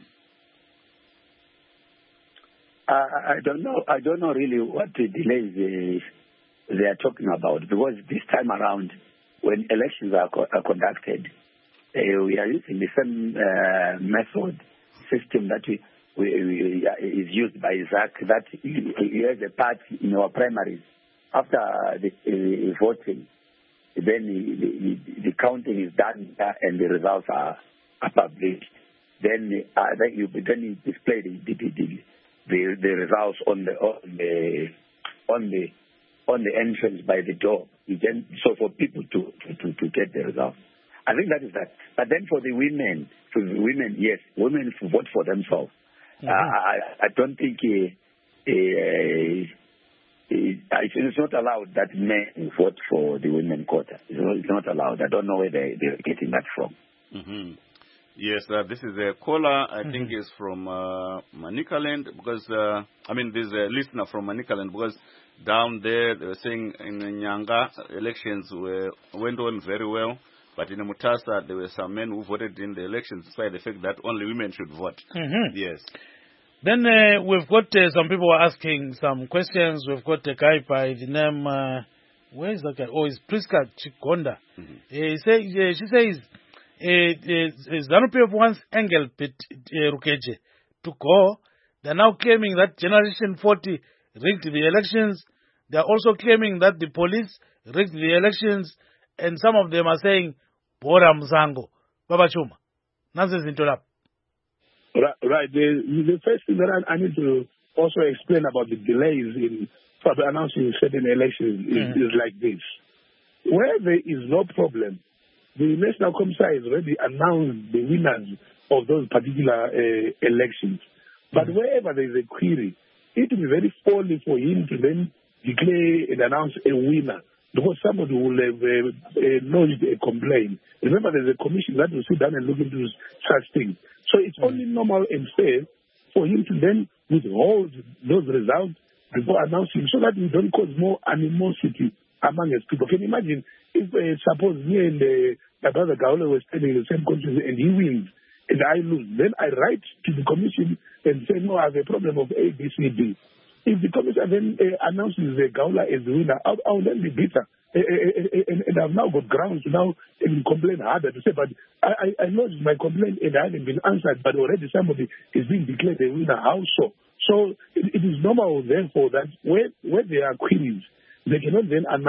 Uh, I don't know. I don't know really what the delays they, they are talking about, because this time around, when elections are, co- are conducted, uh, we are using the same uh, method system that we, we, we uh, is used by Z A C. That you have a part in our primaries after the uh, voting. Then the, the, the counting is done uh, and the results are, are published. Then uh, then you then you display the the, the, the, the results on the on the on the on the entrance by the door. You can, so for people to, to, to, to get the results. I think that is that. But then for the women, for the women, yes, women vote for themselves. Mm-hmm. Uh, I I don't think. Uh, uh, It's not allowed that men vote for the women quota. It's not allowed. I don't know where they, they're getting that from. Mm-hmm. Yes, uh, this is a caller, I mm-hmm. think is from uh, Manicaland, because, uh, I mean, there's a listener from Manicaland, because down there they were saying in Nyanga, elections were, went on very well, but in Mutasa, there were some men who voted in the elections despite the fact that only women should vote. Mm-hmm. Yes. Then uh, we've got uh, some people asking some questions. We've got a guy by the name, uh, where is that guy? Oh, it's Priska Chikonda. Mm-hmm. Uh, he say, uh, she says, uh, uh, ZANU-P F wants Engelbert uh, Rukeje to go. They're now claiming that Generation forty rigged the elections. They're also claiming that the police rigged the elections. And some of them are saying, Bora Mzango. Baba Chuma. Nonsense into that. Right. right. The, the first thing that I, I need to also explain about the delays in announcing certain elections is, mm-hmm. is like this. Where there is no problem, the National Commissar has already announced the winners of those particular uh, elections. But mm-hmm. wherever there is a query, it will be very folly for him to then declare and announce a winner, because somebody will have uh, uh, lodged a complaint. Remember, there's a commission that will sit down and look into such things. So it's mm-hmm. only normal and fair for him to then withhold those results before announcing, so that we don't cause more animosity among his people. Can you imagine if, uh, suppose me and uh, my brother Gaule were standing in the same country and he wins and I lose, then I write to the commission and say, no, I have a problem of A, B, C, D. If the commission then uh, announces uh, Gaula as the winner, I'll, I'll then be bitter. Uh, uh, and, and I've now got grounds to now uh, complain harder to say, but I, I, I lodged my complaint and I haven't been answered, but already somebody is being declared a winner. How so? So it, it is normal, therefore, that where, where there are queries, they cannot then announce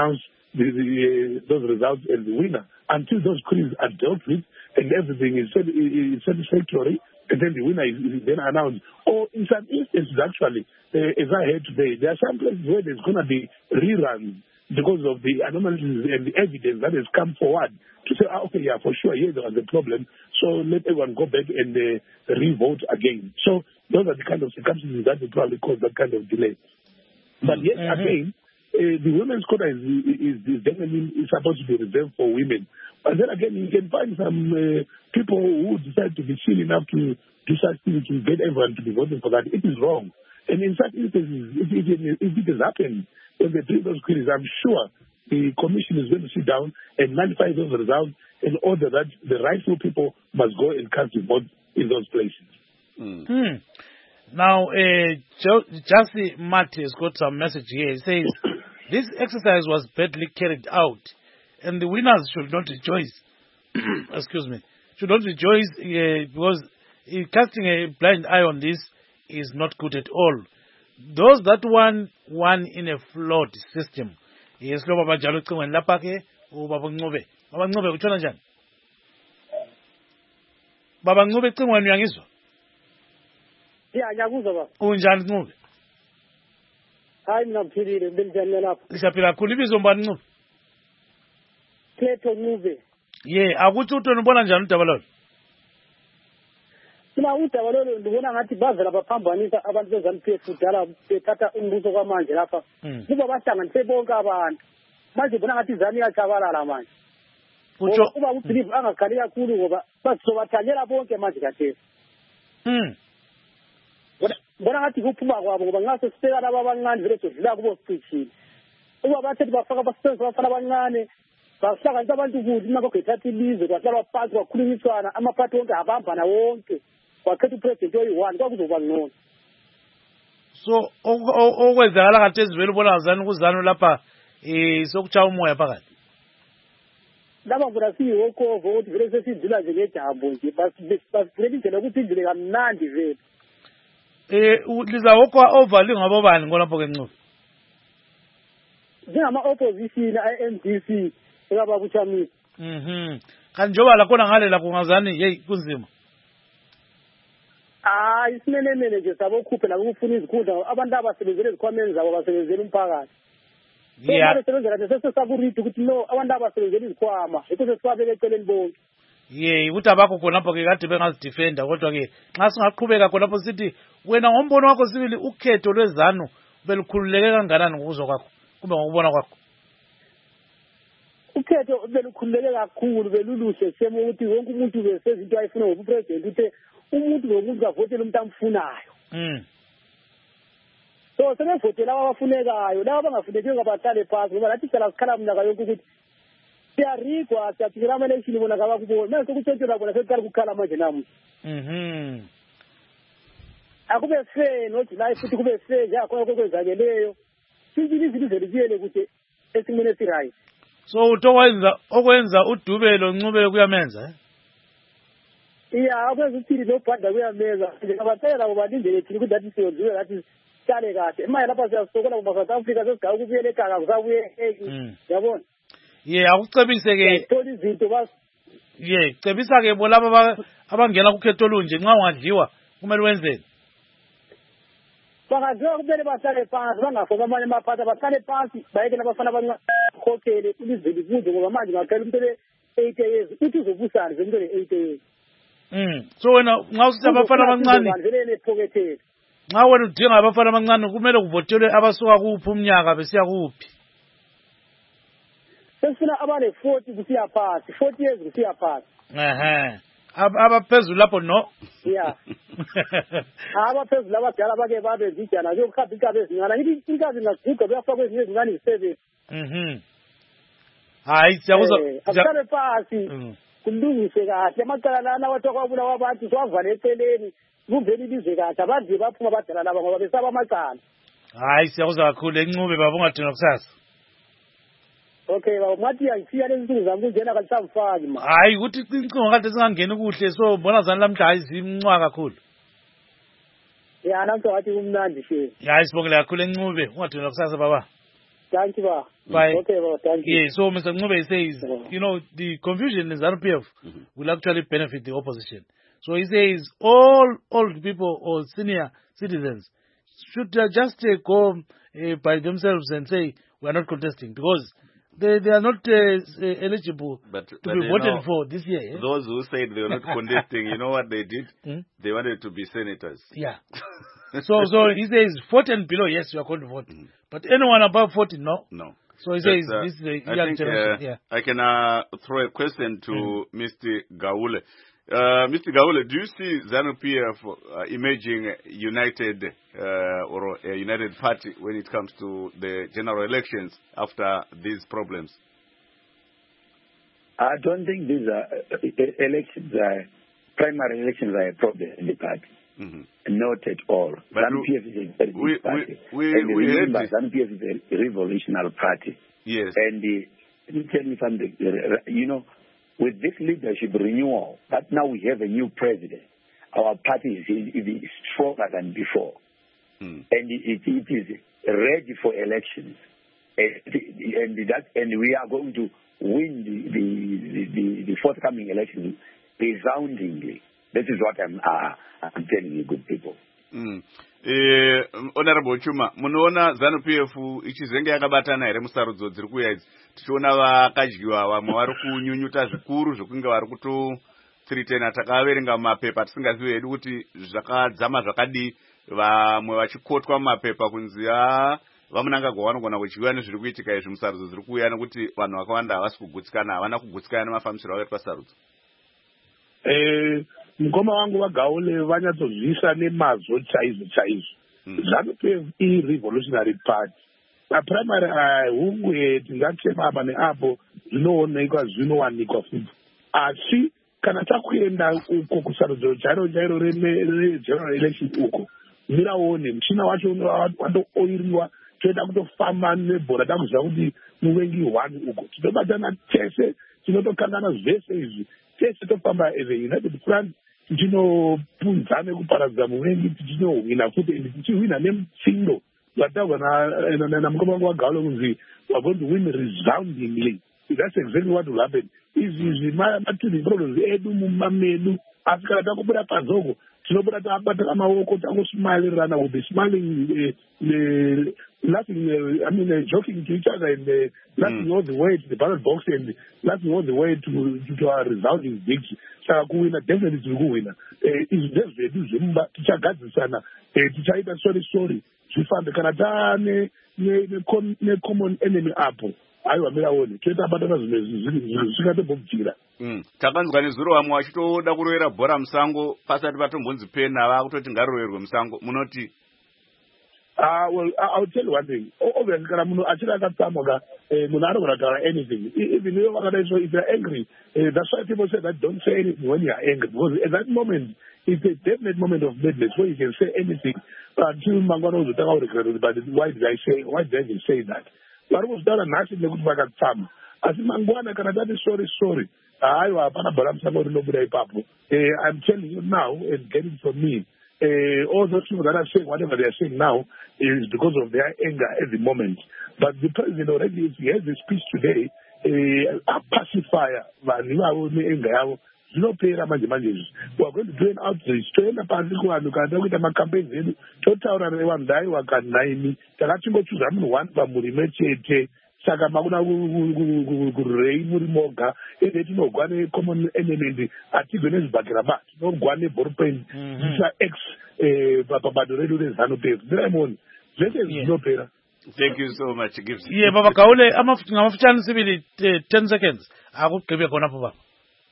the, the, uh, those results and the winner until those queries are dealt with and everything is, is satisfactory, and then the winner is, is then announced. Or in some instances, actually, uh, as I heard today, there are some places where there's going to be reruns because of the anomalies and the evidence that has come forward to say, ah, okay, yeah, for sure, here there was a problem, so let everyone go back and uh, re-vote again. So those are the kind of circumstances that will probably cause that kind of delay. But yet mm-hmm. again, uh, the women's quota is, is, is definitely is supposed to be reserved for women. But then again, you can find some uh, people who decide to be silly enough to do such things to get everyone to be voting for that. It is wrong. And in such instances, if it, if it has happened, when they do those queries, I'm sure the commission is going to sit down and nullify those results in order that the rightful people must go and cast a vote in those places. Mm. Hmm. Now, uh, Jussie Marty has got some message here. He says, this exercise was badly carried out, and the winners should not rejoice. Excuse me. Should not rejoice uh, because uh, casting a blind eye on this is not good at all. Those that won, won in a flawed system. Yes, lo baba jalo cingweni lapha ke ubaba Ncube. Baba Ncube utshona njani? Baba Ncube cingweni uyangizwa? Yeah, ngiyakuzwa baba. Unjani Ncube? Hayi mina ngiphilile benjani lapha? Siyaphila kakhulu. Ibizo mbani Ncube? Phetho Ncube. Ye, akuthi uThoni ubona njani udaba lolo? Mina udaba lolo ndibona ngathi bavela baphambanisa abantu beZANU-P F dala bethatha umbuso kwamanje lapha. Kuba bahlanganise bonke abantu. Manje bona ngathi izani iyachabalala manje. Utsho kuba ubelieve angakhali kakhulu ngoba bazobathanyela bonke manje kathesi. Mm. Bona ngathi kuphuma kwabo ngoba ngaso sibeka laba abancane vele sodlula kubo sicishile. Uba bathi bafaka abasebenzi bafana abancane bahlanganisa abantu kuthi nako gethatha ilizwe kwahlala phansi kwakhulunyiswana amaphathi wonke abambana wonke. Wakhetha upresident oyi-one kwakuzoba ngcono. So okwenzakala kade ezivele ubona ngazani kuzanu lapha eh sokuchaya umoya phakathi. Laba ngona siyiwokovo ukuthi vele sesidlula nje ngejambo nje basivulele indlela ukuthi indlule kamnandi vele. Eh liza wokwa over lingabo bani ngolapho ke Ncube? Njengama opposition I-M D C ekaba kuchamisa. Mhm. Kanti njoba la khona ngale la kungazani hey kunzima. Ah, isimenemene nje sabokhuphe la ukufuna izikhundla abantu abasebenzele izikhwameni zabo basebenzele umphakathi. Yeah. So basebenzela nje sesakuridi ukuthi no abantu abasebenzele izikhwama ukuthi sifabele eceleni bonke. Yeah, ukuthi abakho khona lapho ke kade bengazidefenda kodwa ke nxa singaqhubeka khona lapho sithi wena ngombono wakho sibili ukhetho lwezanu belukhululeke kanganani ngokuzwa kwakho kumbe ngokubona kwakho? Ukhetho belukhululeke kakhulu beluluhle sema ukuthi wonke umuntu besezinto ayifuna ngobupresident uthe umuntu nomuntu avotela umuntu amfunayo. Mm. So sebevotela abafunekayo laba abangafuneki ngabahlale phansi ngoba lathi sala sikhala mina kayonke ukuthi siyarigwa siyathikela ama-election bona kabakubona manje sokutshentshela bona sekuqala ukukhala manje namuhla. Mhm. Akube fair noJuly futhi kube fair nje akho okwenzakeleyo. Sinjini izinto zeliziyele ukuthi esimene esiright. So utokwenza okwenza uDubelo Ncube kuyamenza eh? Yeah, akwenza uthini nobhanda kuyamenza nje abatshela ngoba indlela ethini ukuthi athi siyodlula lathi sale kahle imali lapha siyasokola ngoba South Africa sesigaba ukubuyela ekhaya kusabuye eh yabona. Yeah, akucebise ke toli izinto bas yeah cebisa ke bolaba abangena kukhetho olunje nxa ungadliwa kumele wenzeni? Bangadliwa kumele bahlale phansi bangafoka amanye amaphathi bahlale phansi bayeke nabafana abancane ilizwe libuze ngoba manje ngaphela umuntu le-eight years uthi uzobusana nje umuntu le-eight years. Mm. So wena nxa usithi abafana abancane nxa wena udinga abafana abancane kumele kuvotelwe abasuka kuphi umnyaka besiya kuphi? Sesifuna abane forty kusiya phansi forty years kusiya phansi. Ehe. Abaphezulu lapho no? Yeah. Abaphezulu abadala bake babe zijana nje ukukhapha inkabi ezincane ngithi inkabi ngaguga kuyafakwa ezinye ezingane iseven. Mhm. Hayi siyakuzwa akuhlale phansi kulungise kahle amacala lana wathi kwabula wabantu swavale eceleni kuvela ilizwe kahle abadli baphuma abadala laba ngoba besaba amacala. Hayi siyakuzwa kakhulu eNcube baba ungadina kusasa. Okay baba mathi yangishiya lezi zinto zami kunjena kalisamfaki ma. Hayi ukuthi incingo kade singangeni kuhle so bona zani lamhla ayizimncwa kakhulu. Yeah namhla wathi kumnandi she. Hayi sibongela kakhulu eNcube ungadina kusasa baba. Thank you, ba. Bye. Okay, ba. Thank you. Yeah, so Mister Ngube says, you know, the confusion in ZANU-P F Mhm. will actually benefit the opposition. So he says all old people or senior citizens should uh, just uh, go uh, by themselves and say, we are not contesting, because they, they are not uh, uh, eligible But, to but be you voted know, for this year. Eh? those who said they were not contesting, you know what they did? Hmm? They wanted to be senators. Yeah. so so he says forty and below, yes, you are going to vote. Mhm. But anyone above forty, no. No. So he But, says uh, this is a I young think, generation. uh, Yeah. I can uh, throw a question to Mister Gaule. Uh, Mister Gaule, do you see ZANU-P F uh, emerging united uh, or a united party when it comes to the general elections after these problems? I don't think these are uh, elections, are, primary elections are a problem in the party. Mm-hmm. Not at all. But ZANU-P F is a very big we, party. we, we, and we remember, heard ZANU-P F is a revolutionary party. Yes. And uh, let me tell you something. Uh, you know, with this leadership renewal, that now we have a new president, our party is, is stronger than before. Mm. And it, it is ready for elections. And, and, that, and we are going to win the, the, the, the forthcoming elections resoundingly. This is what I'm, uh, I'm telling you, good people. Mm. Eh, Honorable Chuma, munoona ZANU-P F ichizenge yakabatana here musarudzo dziri kuuya idzi, tichiona vakadyiwa vamwe vari kunyunyuta zvikuru zvokunge vari kutotsiritena. Takaverenga mumapepa tisingazivi hedu kuti zvakadzama zvakadii, vamwe vachikotwa mumapepa kunzi a vamunangagwa vanogona kuchiwiwa nezviri kuitika izvi musarudzo dziri kuuya, nekuti vanhu vakawanda havasi kugutsikana, havana kugutsikana nemafambisiro avaitwa sarudzo. Eh, mukoma wangu vaGaule vanyatsozvisa nemazvo chaizvo chaizvo. ZANU-P F i-revolutionary party. Maprimary ahungu tingachema apa neapo zvinoonekwa zvinowanikwa futi. Asi kana takuenda uko kusarudzo chairo chairo regeneral election uko, miraone muchina wacho wandooiriwa, toenda kutofamba nebhora takuziva kuti muvengi one uko, tinobatana tese, tinotokangana zvese izvi, tese tofamba as a united front, tichinopunza nekuparadza muvengi, tichinohwina futi, ende tichihwina nemutsindo wataurwa namukoma wangu vaGaule kunzi we're going to win resoundingly. That's exactly what will happen. Izvi maturning problems edu mumamedu, asi kana takubuda pazoko tinobuda tabatana maoko tangosmilerana, will be smiling, uh, uh, laughing, uh, I mean uh, joking to each other and uh, laughing mm. all the way to the ballot box and laughing all the way to to, to our resounding victory. Saka kuwina definitely tiri kuwina. Izvi ndezvedu zvemumba, tichagadzisana, tichaita story story zvifambe kana taane ne-common enemy apo. Aiwa miraone toita batana zvimwe zvisingatombobvira. Takanzwa nezuro vamwe vachitoda kurovera bhora musango pasati patombonzi pena vakutoti ngaroverwe musango, munoti? Uh, well, I'll tell you one thing. Obviously, kana munhu achiri akatsamwa, munhu anogona kutaura anything. Even if you're angry, uh, that's why people say that don't say anything when you are angry, because at that moment it's a definite moment of madness where you can say anything until mangwana uzotanga kuregret, but why did I say, why did I even say that? Vari kuzvitaura nhasi nekuti vakatsamwa, asi mangwana kana tati sorry sorry, haiwa hapana bhora musango rinobuda ipapo. I'm telling you now and get it from me. Uh, all those people that are saying whatever they are saying now is because of their anger at the moment. But the president already, if he has a speech today, uh, a pacifier, anger, zvinopera manje manje. We are going to do an outreach. Toenda pasi kuvanhu kana kuita macampaigns edu, totaura nevanhu daiwa kanaini, takachingochuza munhu one pamurime chete. Saka makuna kurei muri moga, ende tinogwa ne-common enemy, atigwe nezvibhakera ba, tinogwa ne-ballpen, ticha X pabado redu reZANU-P F. Ndiraimoni, zvese zvinopera. Thank you so much, Gibson. Yeah, Baba Gaule, ngamafutshane sibili ten seconds. Akugqibe khona pho baba.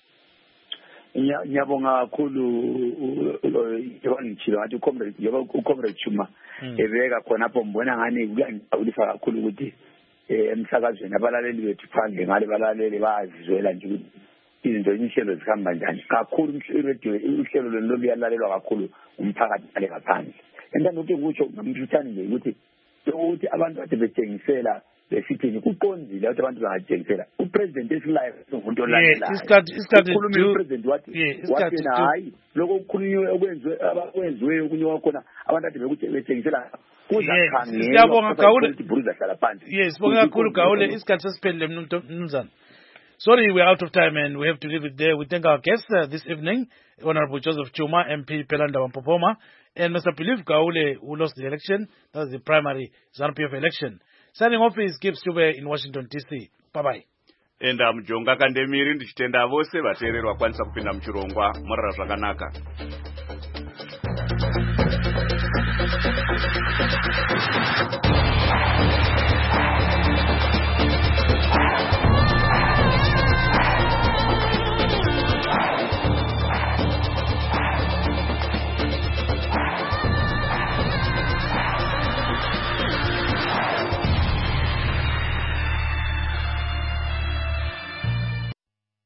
Ngiyabonga kakhulu iwangichilo ngathi ucomrade njengoba ucomrade Chuma ebeka khonapho mbona ngani kuyangijabulisa kakhulu ukuthi emsakazweni abalaleli bethu phandle ngale balaleli bayazizwela nje ukuthi izinto inhlelo zihamba njani kakhulu. Radio uhlelo lelo luyalalelwa kakhulu umphakathi ngale ngaphandle. Entando ukuthi kutsho ngamfutshane nje ukuthi ukuthi abantu ade bethengisela lesithini kuqondile ukuthi abantu bangatshengisela upresident esilayo umuntu olandelayo isikhathi isikhathi upresident wathi wathi hayi lokho kukhulunywe okwenziwe abakwenziwe okunywa khona abantu ade bekutshengisela siyabonga Gaule yes sibonga kakhulu Gaule isikhathi sesiphelile mnumzana. Sorry, we're out of time and we have to leave it there. We thank our guests uh, this evening, Honorable Joseph Chuma, M P Phelani Ndaba-Mpopoma, and Mister Believe Gaule, who lost the election. That was the primary ZANU P F election. Signing off is Gibbs Dube in Washington, D C. Bye-bye. Enda mjonga kandemiri ndichitenda vose vateererwa kwanisa kupinda muchirongwa murara zvakanaka.